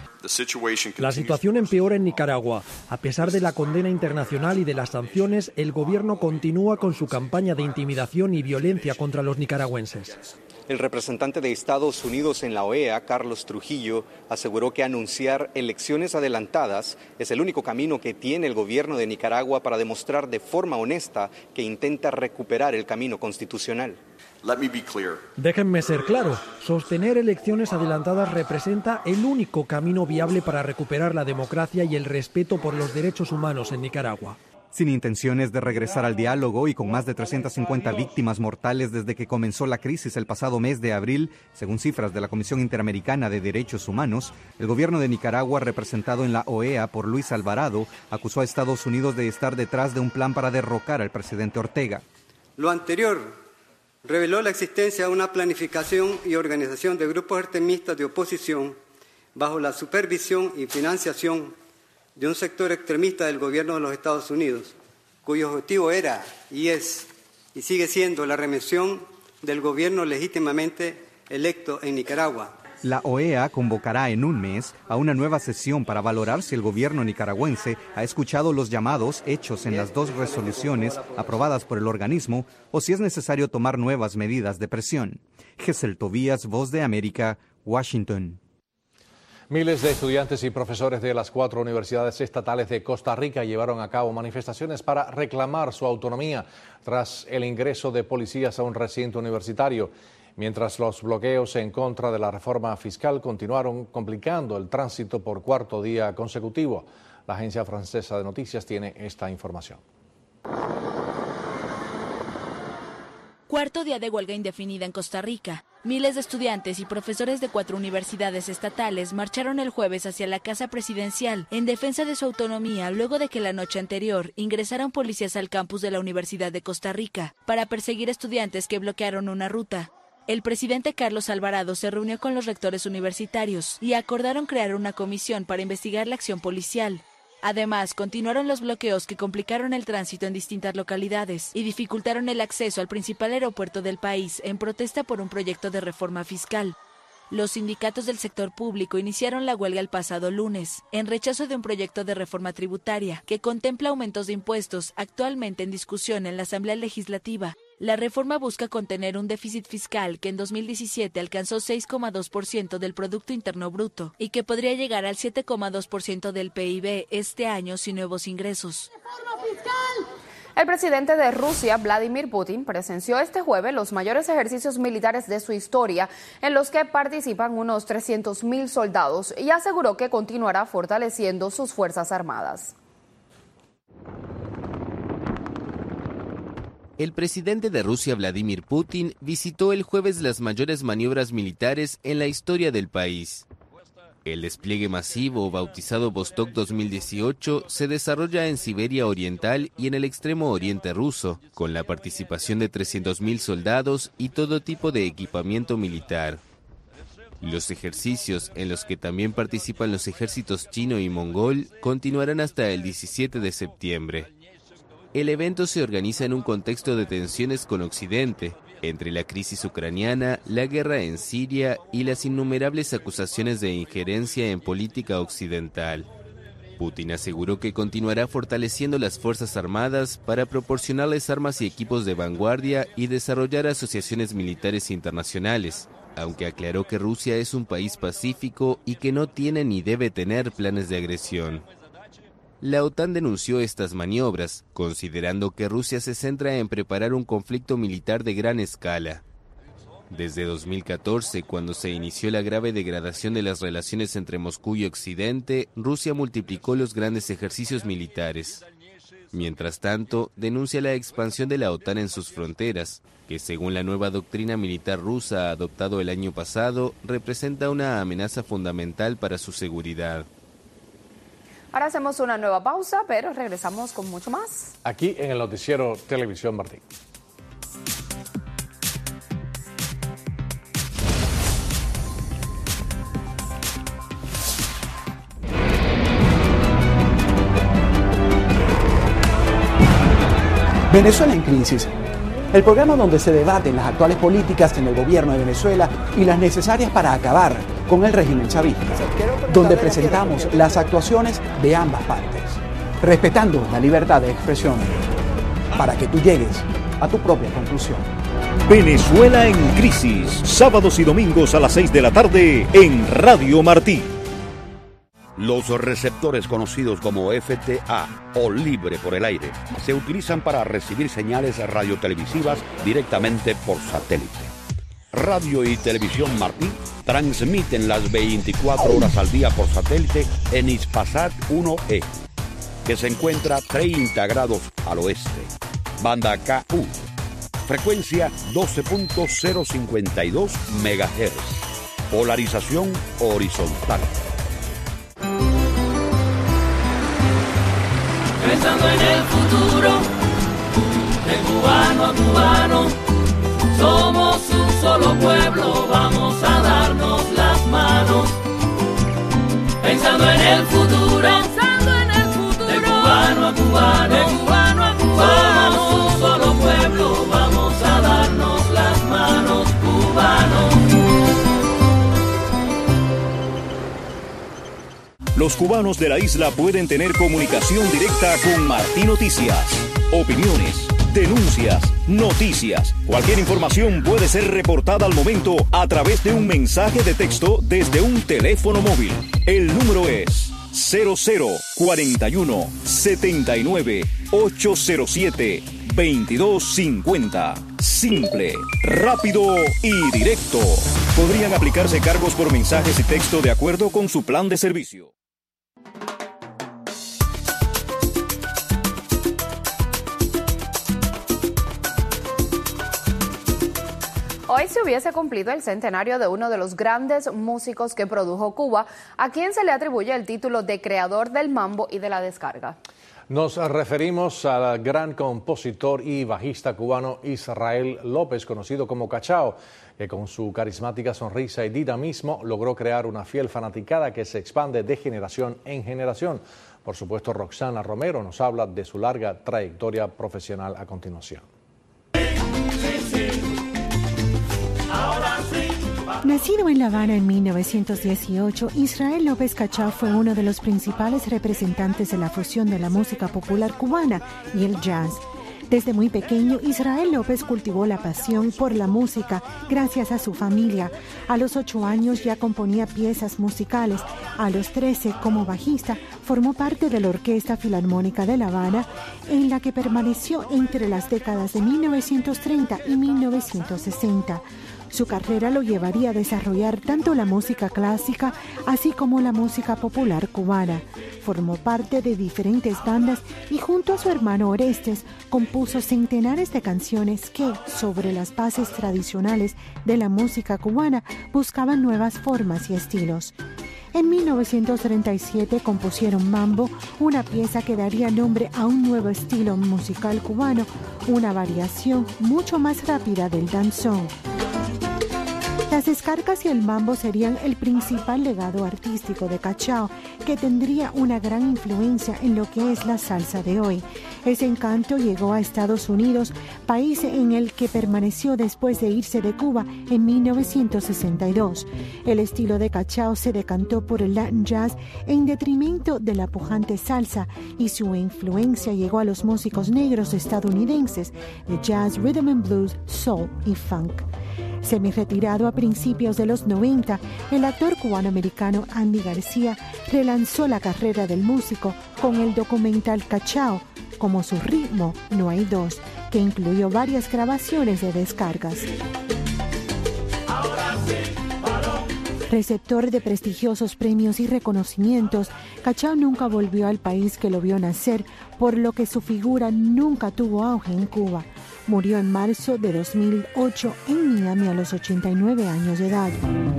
La situación empeora en Nicaragua. A pesar de la condena internacional y de las sanciones, el gobierno continúa con su campaña de intimidación y violencia contra los nicaragüenses. El representante de Estados Unidos en la O E A, Carlos Trujillo, aseguró que anunciar elecciones adelantadas es el único camino que tiene el gobierno de Nicaragua para demostrar de forma honesta que intenta recuperar el camino constitucional. Déjenme ser claro, sostener elecciones adelantadas representa el único camino viable para recuperar la democracia y el respeto por los derechos humanos en Nicaragua. Sin intenciones de regresar al diálogo y con más de trescientas cincuenta víctimas mortales desde que comenzó la crisis el pasado mes de abril, según cifras de la Comisión Interamericana de Derechos Humanos, el gobierno de Nicaragua, representado en la O E A por Luis Alvarado, acusó a Estados Unidos de estar detrás de un plan para derrocar al presidente Ortega. Lo anterior reveló la existencia de una planificación y organización de grupos extremistas de oposición bajo la supervisión y financiación de un sector extremista del gobierno de los Estados Unidos, cuyo objetivo era y es y sigue siendo la remoción del gobierno legítimamente electo en Nicaragua. La O E A convocará en un mes a una nueva sesión para valorar si el gobierno nicaragüense ha escuchado los llamados hechos en las dos resoluciones aprobadas por el organismo o si es necesario tomar nuevas medidas de presión. Gesell Tobías, Voz de América, Washington. Miles de estudiantes y profesores de las cuatro universidades estatales de Costa Rica llevaron a cabo manifestaciones para reclamar su autonomía tras el ingreso de policías a un recinto universitario, mientras los bloqueos en contra de la reforma fiscal continuaron complicando el tránsito por cuarto día consecutivo. La agencia francesa de noticias tiene esta información. Cuarto día de huelga indefinida en Costa Rica. Miles de estudiantes y profesores de cuatro universidades estatales marcharon el jueves hacia la Casa Presidencial en defensa de su autonomía luego de que la noche anterior ingresaron policías al campus de la Universidad de Costa Rica para perseguir estudiantes que bloquearon una ruta. El presidente Carlos Alvarado se reunió con los rectores universitarios y acordaron crear una comisión para investigar la acción policial. Además, continuaron los bloqueos que complicaron el tránsito en distintas localidades y dificultaron el acceso al principal aeropuerto del país en protesta por un proyecto de reforma fiscal. Los sindicatos del sector público iniciaron la huelga el pasado lunes, en rechazo de un proyecto de reforma tributaria que contempla aumentos de impuestos actualmente en discusión en la Asamblea Legislativa. La reforma busca contener un déficit fiscal que en dos mil diecisiete alcanzó seis coma dos por ciento del Producto Interno Bruto y que podría llegar al siete coma dos por ciento del P I B este año sin nuevos ingresos. El presidente de Rusia, Vladimir Putin, presenció este jueves los mayores ejercicios militares de su historia, en los que participan unos trescientos mil soldados, y aseguró que continuará fortaleciendo sus fuerzas armadas. El presidente de Rusia, Vladimir Putin, visitó el jueves las mayores maniobras militares en la historia del país. El despliegue masivo, bautizado Vostok dos mil dieciocho, se desarrolla en Siberia Oriental y en el extremo oriente ruso, con la participación de trescientos mil soldados y todo tipo de equipamiento militar. Los ejercicios, en los que también participan los ejércitos chino y mongol, continuarán hasta el diecisiete de septiembre. El evento se organiza en un contexto de tensiones con Occidente, entre la crisis ucraniana, la guerra en Siria y las innumerables acusaciones de injerencia en política occidental. Putin aseguró que continuará fortaleciendo las Fuerzas Armadas para proporcionarles armas y equipos de vanguardia y desarrollar asociaciones militares internacionales, aunque aclaró que Rusia es un país pacífico y que no tiene ni debe tener planes de agresión. La OTAN denunció estas maniobras, considerando que Rusia se centra en preparar un conflicto militar de gran escala. Desde dos mil catorce, cuando se inició la grave degradación de las relaciones entre Moscú y Occidente, Rusia multiplicó los grandes ejercicios militares. Mientras tanto, denuncia la expansión de la OTAN en sus fronteras, que según la nueva doctrina militar rusa adoptado el año pasado, representa una amenaza fundamental para su seguridad. Ahora hacemos una nueva pausa, pero regresamos con mucho más. Aquí en el noticiero Televisión Martí. Venezuela en crisis. El programa donde se debaten las actuales políticas en el gobierno de Venezuela y las necesarias para acabar con el régimen chavista, donde presentamos las actuaciones de ambas partes, respetando la libertad de expresión, para que tú llegues a tu propia conclusión. Venezuela en crisis, sábados y domingos a las seis de la tarde en Radio Martí. Los receptores conocidos como F T A o libre por el aire se utilizan para recibir señales radiotelevisivas directamente por satélite. Radio y Televisión Martí transmiten las veinticuatro horas al día por satélite en Hispasat uno E, que se encuentra treinta grados al oeste. Banda K U, frecuencia doce punto cero cincuenta y dos megahertz, polarización horizontal. Pensando en el futuro, de cubano a cubano, somos un solo pueblo, vamos a darnos las manos. Pensando en el futuro, pensando en el futuro, de cubano a cubano, de cubano a cubano, somos un solo pueblo, vamos a darnos las manos, cubanos. Los cubanos de la isla pueden tener comunicación directa con Martí Noticias. Opiniones, denuncias, noticias. Cualquier información puede ser reportada al momento a través de un mensaje de texto desde un teléfono móvil. El número es cero cero cuarenta y uno setenta y nueve ochocientos siete veintidós cincuenta. Simple, rápido y directo. Podrían aplicarse cargos por mensajes y texto de acuerdo con su plan de servicio. Hoy se hubiese cumplido el centenario de uno de los grandes músicos que produjo Cuba, a quien se le atribuye el título de creador del mambo y de la descarga. Nos referimos al gran compositor y bajista cubano Israel López, conocido como Cachao, que con su carismática sonrisa y dinamismo logró crear una fiel fanaticada que se expande de generación en generación. Por supuesto, Roxana Romero nos habla de su larga trayectoria profesional a continuación. Nacido en La Habana en mil novecientos dieciocho, Israel López Cachao fue uno de los principales representantes de la fusión de la música popular cubana y el jazz. Desde muy pequeño, Israel López cultivó la pasión por la música gracias a su familia. A los ocho años ya componía piezas musicales. A los trece, como bajista, formó parte de la Orquesta Filarmónica de La Habana, en la que permaneció entre las décadas de mil novecientos treinta y mil novecientos sesenta. Su carrera lo llevaría a desarrollar tanto la música clásica así como la música popular cubana. Formó parte de diferentes bandas y junto a su hermano Orestes compuso centenares de canciones que, sobre las bases tradicionales de la música cubana, buscaban nuevas formas y estilos. En mil novecientos treinta y siete compusieron Mambo, una pieza que daría nombre a un nuevo estilo musical cubano, una variación mucho más rápida del danzón. Las descargas y el mambo serían el principal legado artístico de Cachao, que tendría una gran influencia en lo que es la salsa de hoy. Ese encanto llegó a Estados Unidos, país en el que permaneció después de irse de Cuba en mil novecientos sesenta y dos. El estilo de Cachao se decantó por el Latin jazz en detrimento de la pujante salsa, y su influencia llegó a los músicos negros estadounidenses de jazz, rhythm and blues, soul y funk. Semi-retirado a principios de los noventa, el actor cubano-americano Andy García relanzó la carrera del músico con el documental Cachao, Como su ritmo no hay dos, que incluyó varias grabaciones de descargas. Receptor de prestigiosos premios y reconocimientos, Cachao nunca volvió al país que lo vio nacer, por lo que su figura nunca tuvo auge en Cuba. Murió en marzo de dos mil ocho en Miami a los ochenta y nueve años de edad.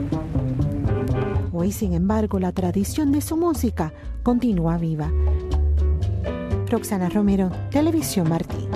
Hoy, sin embargo, la tradición de su música continúa viva. Roxana Romero, Televisión Martí.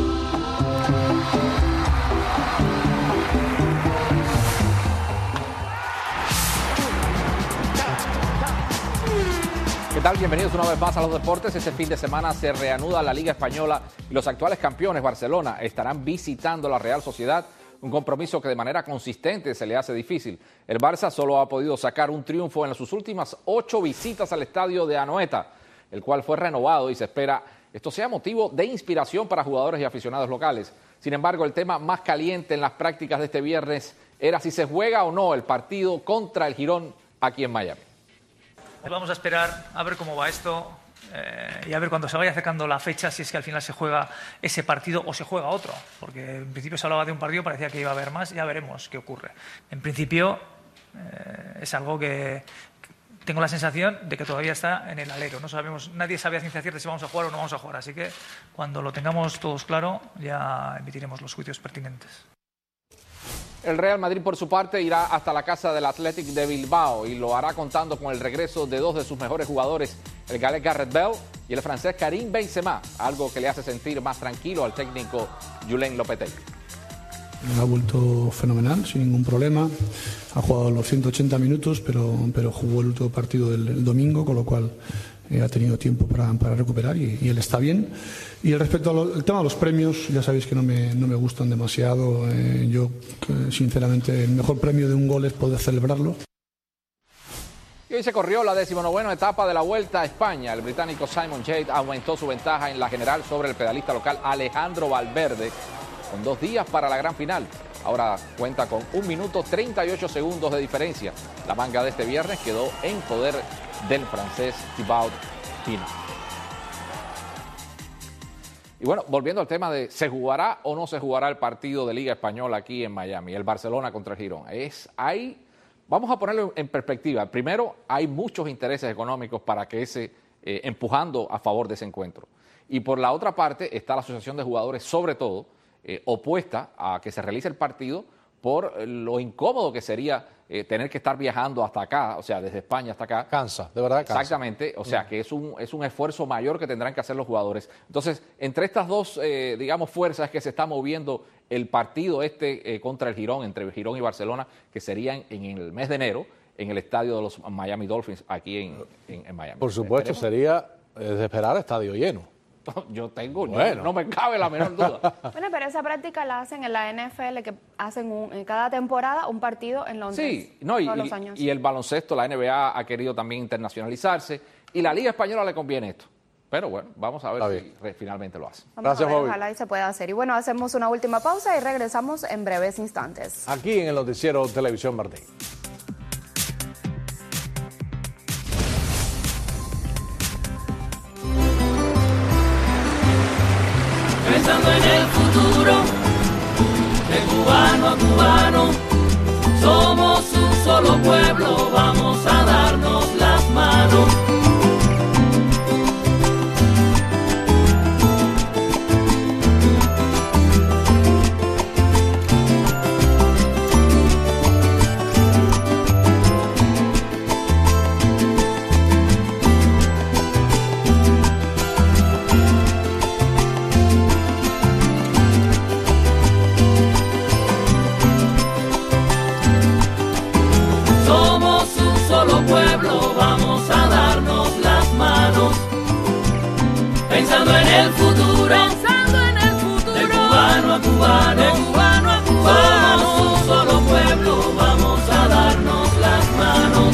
¿Qué tal? Bienvenidos una vez más a los deportes. Este fin de semana se reanuda la Liga Española y los actuales campeones Barcelona estarán visitando la Real Sociedad, un compromiso que de manera consistente se le hace difícil. El Barça solo ha podido sacar un triunfo en sus últimas ocho visitas al estadio de Anoeta, el cual fue renovado y se espera esto sea motivo de inspiración para jugadores y aficionados locales. Sin embargo, el tema más caliente en las prácticas de este viernes era si se juega o no el partido contra el Girón aquí en Miami. Vamos a esperar a ver cómo va esto eh, y a ver cuando se vaya acercando la fecha si es que al final se juega ese partido o se juega otro, porque en principio se hablaba de un partido, parecía que iba a haber más, ya veremos qué ocurre. En principio eh, es algo que tengo la sensación de que todavía está en el alero, no sabemos, nadie sabe a ciencia cierta si vamos a jugar o no vamos a jugar, así que cuando lo tengamos todos claro ya emitiremos los juicios pertinentes. El Real Madrid, por su parte, irá hasta la casa del Athletic de Bilbao y lo hará contando con el regreso de dos de sus mejores jugadores, el galés Gareth Bale y el francés Karim Benzema, algo que le hace sentir más tranquilo al técnico Julen Lopetegui. Ha vuelto fenomenal, sin ningún problema. Ha jugado los ciento ochenta minutos, pero, pero jugó el último partido del el domingo, con lo cual eh, ha tenido tiempo para, para recuperar y, y él está bien. Y respecto al tema de los premios, ya sabéis que no me, no me gustan demasiado. Eh, yo, eh, sinceramente, el mejor premio de un gol es poder celebrarlo. Y hoy se corrió la decimonovena etapa de la Vuelta a España. El británico Simon Yates aumentó su ventaja en la general sobre el pedalista local Alejandro Valverde, con dos días para la gran final. Ahora cuenta con un minuto treinta y ocho segundos de diferencia. La manga de este viernes quedó en poder del francés Thibaut Pinot. Y bueno, volviendo al tema de ¿se jugará o no se jugará el partido de Liga Española aquí en Miami? El Barcelona contra el Girón. Es, hay, vamos a ponerlo en perspectiva. Primero, hay muchos intereses económicos para que ese, eh, empujando a favor de ese encuentro. Y por la otra parte está la Asociación de Jugadores, sobre todo, eh, opuesta a que se realice el partido por lo incómodo que sería eh, tener que estar viajando hasta acá, o sea, desde España hasta acá. Cansa, de verdad cansa. Exactamente, o sea, que es un, es un esfuerzo mayor que tendrán que hacer los jugadores. Entonces, entre estas dos, eh, digamos, fuerzas que se está moviendo el partido este eh, contra el Girón, entre Girón y Barcelona, que serían en el mes de enero, en el estadio de los Miami Dolphins, aquí en, en, en Miami. Por supuesto, Esperemos. sería eh, de esperar estadio lleno. Yo tengo, bueno. no, no me cabe la menor duda. Bueno, pero esa práctica la hacen en la N F L, que hacen un, en cada temporada un partido en Londres. Sí, no, y, todos los y, años. y el baloncesto, la N B A ha querido también internacionalizarse, y la Liga Española le conviene esto. Pero bueno, vamos a ver si re, finalmente lo hace. Vamos Gracias, a ver, ojalá y se pueda hacer. Y bueno, hacemos una última pausa y regresamos en breves instantes. Aquí en el noticiero Televisión Martí. Pensando en el futuro, de cubano a cubano, somos un solo pueblo, vamos a darnos las manos. Pueblo, vamos a darnos las manos, pensando en el futuro, pensando en el futuro, de cubano a cubano, de cubano a cubano, somos un solo pueblo, vamos a darnos las manos.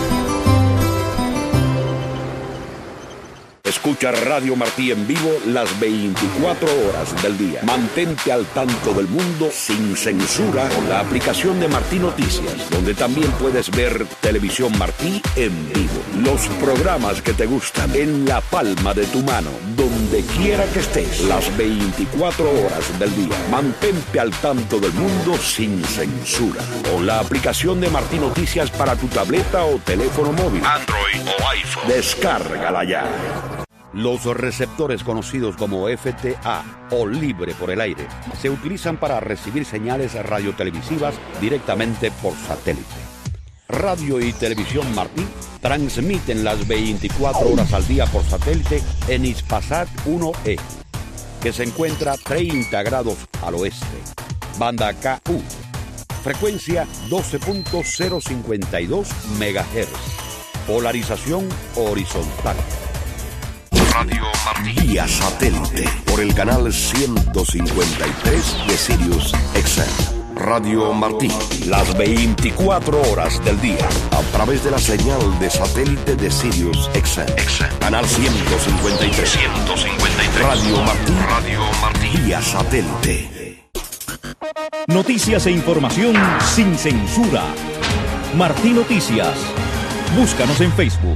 Escucha Radio Martí en vivo las veinticuatro horas del día. Mantente al tanto del mundo sin censura con la aplicación de Martí Noticias, donde también puedes ver Televisión Martí en vivo. Los programas que te gustan en la palma de tu mano, donde quiera que estés, las veinticuatro horas del día. Mantente al tanto del mundo sin censura con la aplicación de Martí Noticias para tu tableta o teléfono móvil, Android o iPhone. Descárgala ya. Los receptores conocidos como F T A o libre por el aire se utilizan para recibir señales radiotelevisivas directamente por satélite. Radio y Televisión Martí transmiten las veinticuatro horas al día por satélite en Hispasat uno E, que se encuentra treinta grados al oeste. Banda K U, frecuencia doce punto cero cincuenta y dos megahertz, polarización horizontal. Radio Martí vía satélite por el canal ciento cincuenta y tres de Sirius X M. Radio Martí, las veinticuatro horas del día a través de la señal de satélite de Sirius X M. Canal ciento cincuenta y tres. ciento cincuenta y tres. Radio Martí, Radio Martí vía satélite. Noticias e información sin censura. Martí Noticias. Búscanos en Facebook.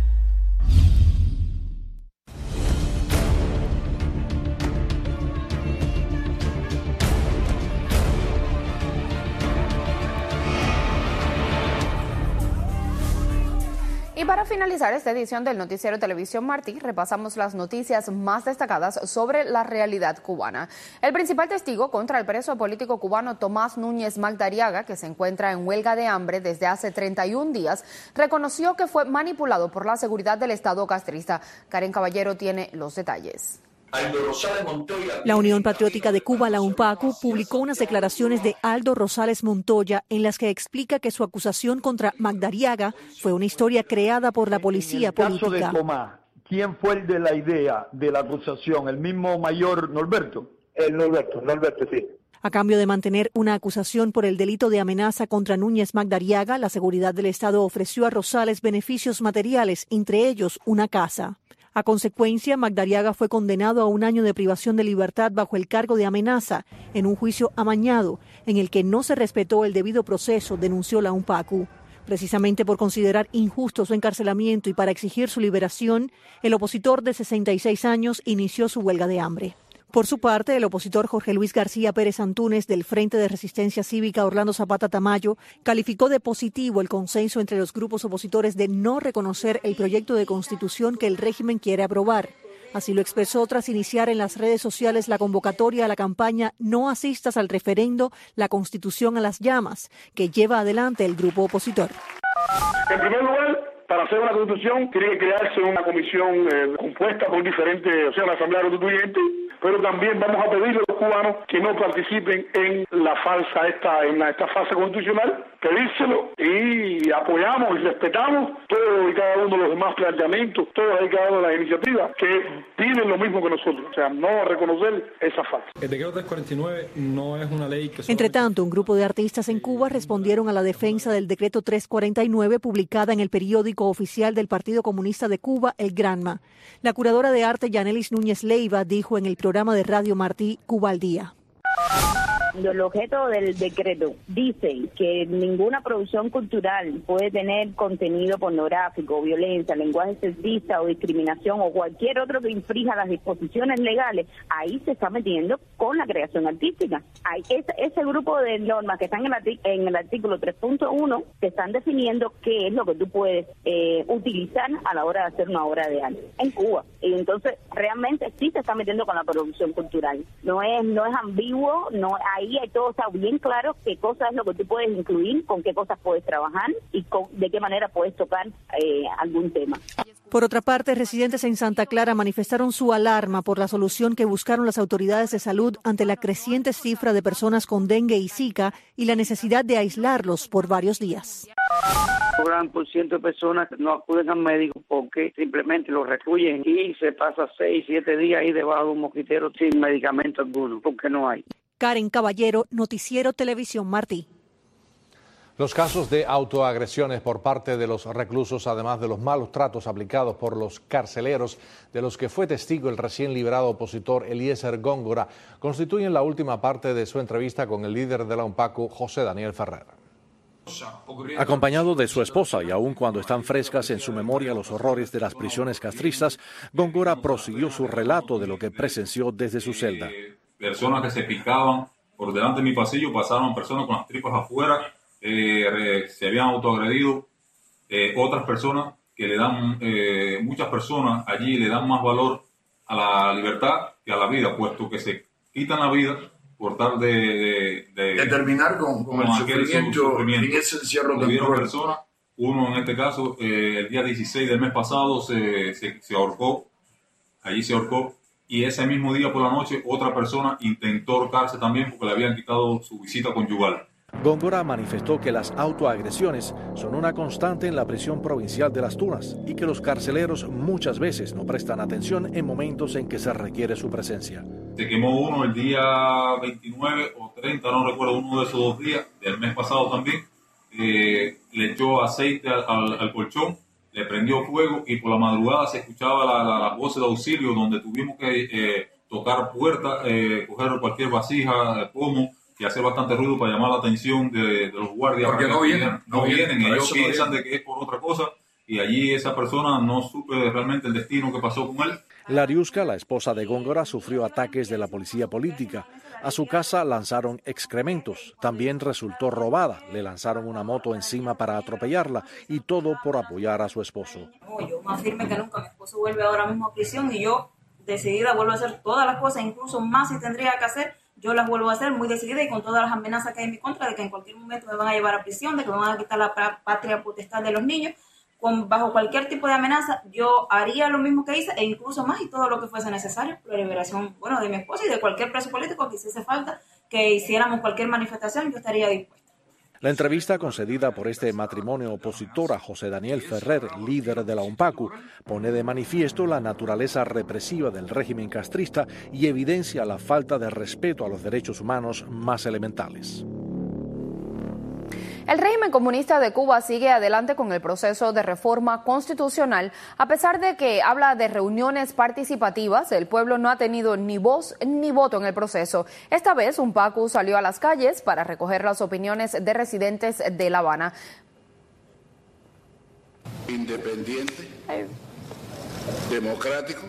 Y para finalizar esta edición del Noticiero Televisión Martí, repasamos las noticias más destacadas sobre la realidad cubana. El principal testigo contra el preso político cubano Tomás Núñez Magdariaga, que se encuentra en huelga de hambre desde hace treinta y un días, reconoció que fue manipulado por la seguridad del Estado castrista. Karen Caballero tiene los detalles. La Unión Patriótica de Cuba, la UNPACU, publicó unas declaraciones de Aldo Rosales Montoya en las que explica que su acusación contra Magdariaga fue una historia creada por la policía política. En el caso de Tomás, ¿quién fue el de la idea de la acusación? ¿El mismo mayor Norberto? El Norberto, Norberto, sí. A cambio de mantener una acusación por el delito de amenaza contra Núñez Magdariaga, la seguridad del Estado ofreció a Rosales beneficios materiales, entre ellos una casa. A consecuencia, Magdariaga fue condenado a un año de privación de libertad bajo el cargo de amenaza en un juicio amañado en el que no se respetó el debido proceso, denunció la UNPACU. Precisamente por considerar injusto su encarcelamiento y para exigir su liberación, el opositor de sesenta y seis años inició su huelga de hambre. Por su parte, el opositor Jorge Luis García Pérez Antúnez del Frente de Resistencia Cívica Orlando Zapata Tamayo calificó de positivo el consenso entre los grupos opositores de no reconocer el proyecto de constitución que el régimen quiere aprobar. Así lo expresó tras iniciar en las redes sociales la convocatoria a la campaña No asistas al referendo, la constitución a las llamas, que lleva adelante el grupo opositor. En primer lugar, para hacer una constitución tiene que crearse una comisión eh, compuesta por diferentes, o sea, la Asamblea Constituyente, pero también vamos a pedirle a los cubanos que no participen en la falsa esta, en la, esta falsa constitucional, pedírselo y apoyamos y respetamos todos y cada uno de los demás planteamientos, todas y cada una de las iniciativas que piden lo mismo que nosotros, o sea, no reconocer esa falsa. El decreto trescientos cuarenta y nueve no es una ley que... Entre tanto, un grupo de artistas en Cuba respondieron a la defensa del decreto trescientos cuarenta y nueve publicada en el periódico oficial del Partido Comunista de Cuba, El Granma. La curadora de arte Yanelis Núñez Leiva dijo en el programa de Radio Martí, Cuba al Día. El objeto del decreto dice que ninguna producción cultural puede tener contenido pornográfico, violencia, lenguaje sexista o discriminación o cualquier otro que infrinja las disposiciones legales. Ahí se está metiendo con la creación artística. Hay ese, ese grupo de normas que están en el, en el artículo tres punto uno te están definiendo qué es lo que tú puedes eh, utilizar a la hora de hacer una obra de arte en Cuba. Y entonces realmente sí se está metiendo con la producción cultural. No es, no es ambiguo, no hay Ahí todo está bien claro qué cosa es lo que tú puedes incluir, con qué cosas puedes trabajar y con, de qué manera puedes tocar eh, algún tema. Por otra parte, residentes en Santa Clara manifestaron su alarma por la solución que buscaron las autoridades de salud ante la creciente cifra de personas con dengue y zika y la necesidad de aislarlos por varios días. Un gran por ciento de personas no acuden al médico porque simplemente los recluyen y se pasa seis, siete días ahí debajo de un mosquitero sin medicamento alguno, porque no hay. Karen Caballero, Noticiero Televisión Martí. Los casos de autoagresiones por parte de los reclusos, además de los malos tratos aplicados por los carceleros, de los que fue testigo el recién liberado opositor Eliezer Góngora, constituyen la última parte de su entrevista con el líder de la UNPACU, José Daniel Ferrer. Acompañado de su esposa y aun cuando están frescas en su memoria los horrores de las prisiones castristas, Góngora prosiguió su relato de lo que presenció desde su celda. Personas que se picaban por delante de mi pasillo, pasaron personas con las tripas afuera, eh, se habían autoagredido, eh, otras personas que le dan, eh, muchas personas allí le dan más valor a la libertad que a la vida, puesto que se quitan la vida por tal de, de, de, de terminar con, con, con el sufrimiento, sufrimiento en ese encierro temporal. Personas, uno en este caso, eh, el día dieciséis del mes pasado se, se, se ahorcó, allí se ahorcó. Y ese mismo día por la noche otra persona intentó ahorcarse también porque le habían quitado su visita conyugal. Góngora manifestó que las autoagresiones son una constante en la prisión provincial de Las Tunas y que los carceleros muchas veces no prestan atención en momentos en que se requiere su presencia. Se quemó uno el día veintinueve o treinta, no recuerdo, uno de esos dos días, del mes pasado también. Eh, le echó aceite al, al, al colchón, le prendió fuego y por la madrugada se escuchaba la, la, la voz de auxilio donde tuvimos que eh, tocar puertas, eh, coger cualquier vasija, pomo y hacer bastante ruido para llamar la atención de, de los guardias. Porque no vienen, no, no vienen, vienen. Ellos piensan no de que es por otra cosa y allí esa persona no supe realmente el destino que pasó con él. Lariuska, la esposa de Góngora, sufrió ataques de la policía política. A su casa lanzaron excrementos. También resultó robada. Le lanzaron una moto encima para atropellarla y todo por apoyar a su esposo. No, yo más firme que nunca. Mi esposo vuelve ahora mismo a prisión y yo decidida vuelvo a hacer todas las cosas, incluso más si tendría que hacer. Yo las vuelvo a hacer muy decidida y con todas las amenazas que hay en mi contra de que en cualquier momento me van a llevar a prisión, de que me van a quitar la patria potestad de los niños. Con, bajo cualquier tipo de amenaza, yo haría lo mismo que hice e incluso más y todo lo que fuese necesario. La liberación, bueno, de mi esposa y de cualquier preso político que hiciese falta, que hiciéramos cualquier manifestación, yo estaría dispuesta. La entrevista concedida por este matrimonio opositor a José Daniel Ferrer, líder de la UNPACU, pone de manifiesto la naturaleza represiva del régimen castrista y evidencia la falta de respeto a los derechos humanos más elementales. El régimen comunista de Cuba sigue adelante con el proceso de reforma constitucional. A pesar de que habla de reuniones participativas, el pueblo no ha tenido ni voz ni voto en el proceso. Esta vez, UNPACU salió a las calles para recoger las opiniones de residentes de La Habana. Independiente, democrático,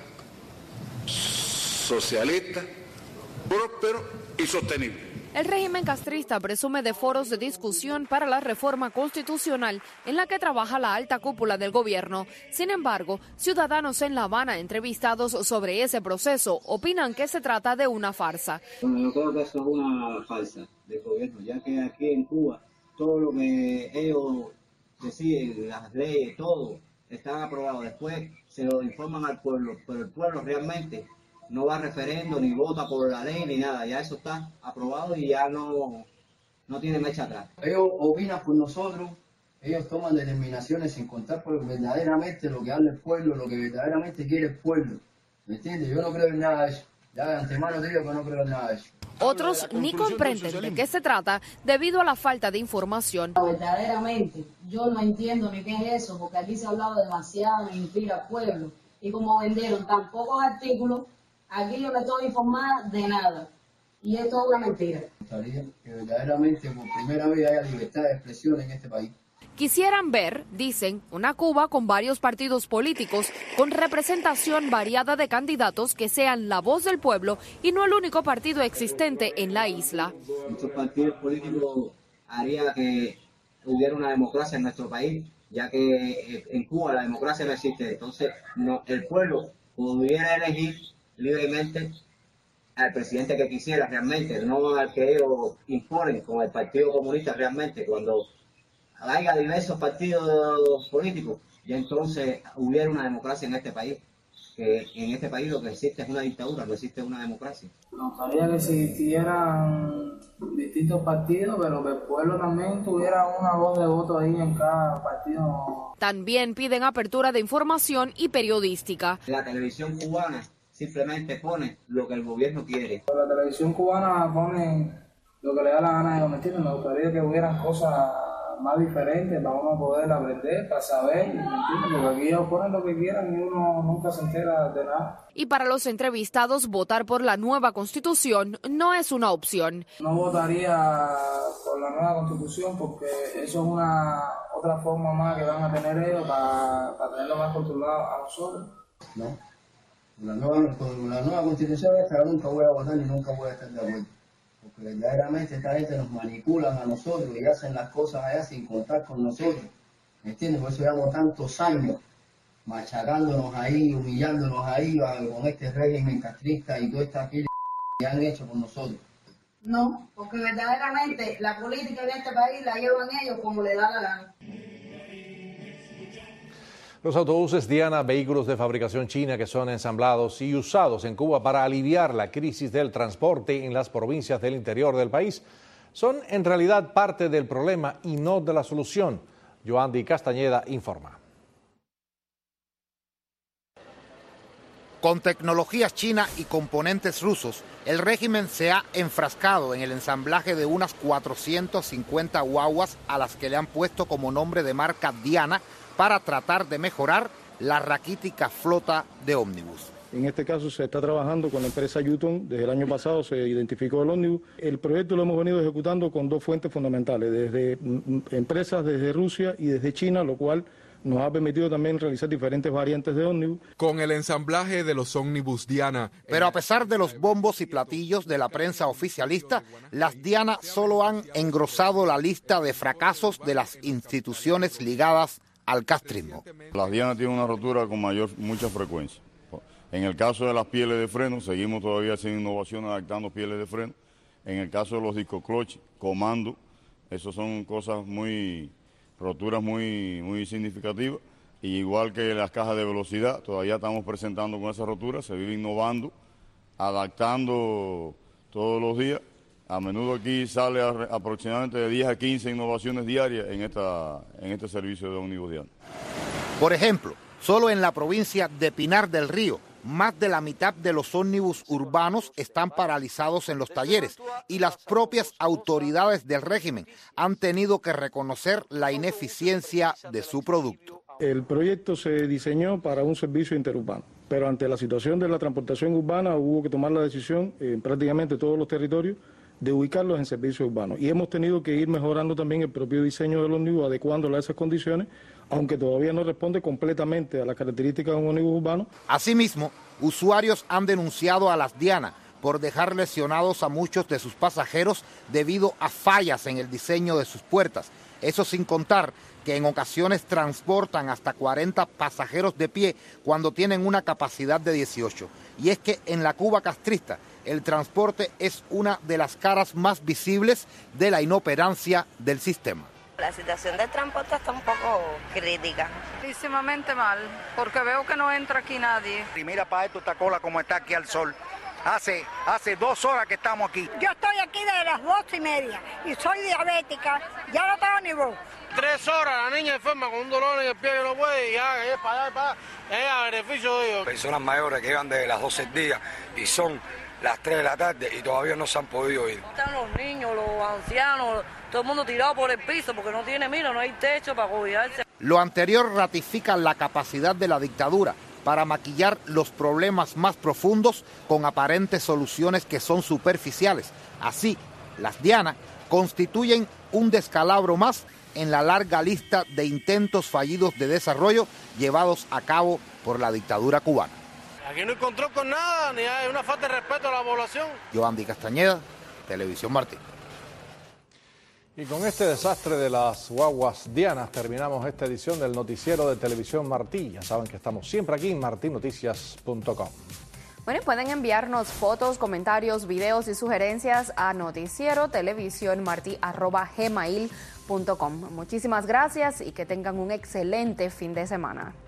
socialista, próspero y sostenible. El régimen castrista presume de foros de discusión para la reforma constitucional en la que trabaja la alta cúpula del gobierno. Sin embargo, ciudadanos en La Habana entrevistados sobre ese proceso opinan que se trata de una farsa. Bueno, yo creo que eso es una farsa del gobierno, ya que aquí en Cuba todo lo que ellos deciden, las leyes, todo está aprobado. Después se lo informan al pueblo, pero el pueblo realmente no va a referendo, ni vota por la ley, ni nada. Ya eso está aprobado y ya no, no tiene marcha atrás. Ellos opinan por nosotros, ellos toman determinaciones sin contar por verdaderamente lo que habla el pueblo, lo que verdaderamente quiere el pueblo. ¿Me entiendes? Yo no creo en nada de eso. Ya de antemano digo que no creo en nada de eso. Otros ni comprenden de qué se trata debido a la falta de información. Verdaderamente, yo no entiendo ni qué es eso, porque aquí se ha hablado demasiado mentira al pueblo. Y como vendieron tan pocos artículos, aquí yo no estoy informada de nada. Y esto es una mentira. Me gustaría que verdaderamente por primera vez haya libertad de expresión en este país. Quisieran ver, dicen, una Cuba con varios partidos políticos, con representación variada de candidatos que sean la voz del pueblo y no el único partido existente en la isla. Estos partidos políticos haría que hubiera una democracia en nuestro país, ya que en Cuba la democracia no existe. Entonces, no, el pueblo pudiera elegir libremente al presidente que quisiera realmente, no al que ellos imponen con el Partido Comunista realmente. Cuando haya diversos partidos políticos, y entonces hubiera una democracia en este país, que en este país lo que existe es una dictadura, no existe una democracia. Nos gustaría que existieran distintos partidos, pero que el pueblo también tuviera una voz de voto ahí en cada partido. También piden apertura de información y periodística. La televisión cubana simplemente pone lo que el gobierno quiere. La televisión cubana pone lo que le da la gana de cometer. Me gustaría que hubieran cosas más diferentes para uno poder aprender, para saber, porque aquí ellos ponen lo que quieran y uno nunca se entera de nada. Y para los entrevistados, votar por la nueva constitución no es una opción. No votaría por la nueva constitución porque eso es una otra forma más que van a tener ellos para, para tenerlo más controlado a nosotros. No, la nueva, con la nueva constitución esta nunca voy a votar ni nunca voy a estar de acuerdo. Porque verdaderamente esta gente nos manipulan a nosotros y hacen las cosas allá sin contar con nosotros. ¿Me entiendes? Por eso llevamos tantos años machacándonos ahí, humillándonos ahí con este régimen castrista y toda esta que han hecho con nosotros. No, porque verdaderamente la política de este país la llevan ellos como le da la gana. Los autobuses Diana, vehículos de fabricación china que son ensamblados y usados en Cuba para aliviar la crisis del transporte en las provincias del interior del país, son en realidad parte del problema y no de la solución. Joandy Castañeda informa. Con tecnologías china y componentes rusos, el régimen se ha enfrascado en el ensamblaje de unas cuatrocientas cincuenta guaguas a las que le han puesto como nombre de marca Diana, para tratar de mejorar la raquítica flota de ómnibus. En este caso se está trabajando con la empresa Yutong. Desde el año pasado se identificó el ómnibus. El proyecto lo hemos venido ejecutando con dos fuentes fundamentales, desde empresas desde Rusia y desde China, lo cual nos ha permitido también realizar diferentes variantes de ómnibus. Con el ensamblaje de los ómnibus Diana. Pero a pesar de los bombos y platillos de la prensa oficialista, las Diana solo han engrosado la lista de fracasos de las instituciones ligadas al castrismo. Las Diana tienen una rotura con mayor, mucha frecuencia. En el caso de las pieles de freno, seguimos todavía haciendo innovación adaptando pieles de freno. En el caso de los discos clutch, comando, eso son cosas muy, roturas muy, muy significativas. Y igual que las cajas de velocidad, todavía estamos presentando con esas roturas, se vive innovando, adaptando todos los días. A menudo aquí sale aproximadamente de diez a quince innovaciones diarias en, esta, en este servicio de ómnibus Diana. Por ejemplo, solo en la provincia de Pinar del Río, más de la mitad de los ómnibus urbanos están paralizados en los talleres y las propias autoridades del régimen han tenido que reconocer la ineficiencia de su producto. El proyecto se diseñó para un servicio interurbano, pero ante la situación de la transportación urbana hubo que tomar la decisión en prácticamente todos los territorios de ubicarlos en servicios urbanos. Y hemos tenido que ir mejorando también el propio diseño del ómnibus, adecuándolo a esas condiciones, aunque todavía no responde completamente a las características de un ómnibus urbano. Asimismo, usuarios han denunciado a las Diana por dejar lesionados a muchos de sus pasajeros debido a fallas en el diseño de sus puertas. Eso sin contar que en ocasiones transportan hasta cuarenta pasajeros de pie cuando tienen una capacidad de dieciocho. Y es que en la Cuba castrista el transporte es una de las caras más visibles de la inoperancia del sistema. La situación del transporte está un poco crítica. Muchísimamente mal, porque veo que no entra aquí nadie. Y mira para esto esta cola como está aquí al sol. Hace, hace dos horas que estamos aquí. Yo estoy aquí desde las dos y media y soy diabética, ya no tengo ni voz. Tres horas la niña enferma con un dolor en el pie que no puede y ya es para allá, para allá, es a beneficio de ellos. Personas mayores que llevan desde las doce del día y son las tres de la tarde y todavía no se han podido ir. Están los niños, los ancianos, todo el mundo tirado por el piso porque no tiene, mira, no hay techo para cuidarse. Lo anterior ratifica la capacidad de la dictadura para maquillar los problemas más profundos con aparentes soluciones que son superficiales. Así, las Dianas constituyen un descalabro más en la larga lista de intentos fallidos de desarrollo llevados a cabo por la dictadura cubana. Aquí no hay control con nada, ni hay una falta de respeto a la población. Yoandi Castañeda, Televisión Martí. Y con este desastre de las guaguas dianas terminamos esta edición del noticiero de Televisión Martí. Ya saben que estamos siempre aquí en marti noticias punto com. Bueno, pueden enviarnos fotos, comentarios, videos y sugerencias a noticiero televisión martí arroba gmail punto com. Muchísimas gracias y que tengan un excelente fin de semana.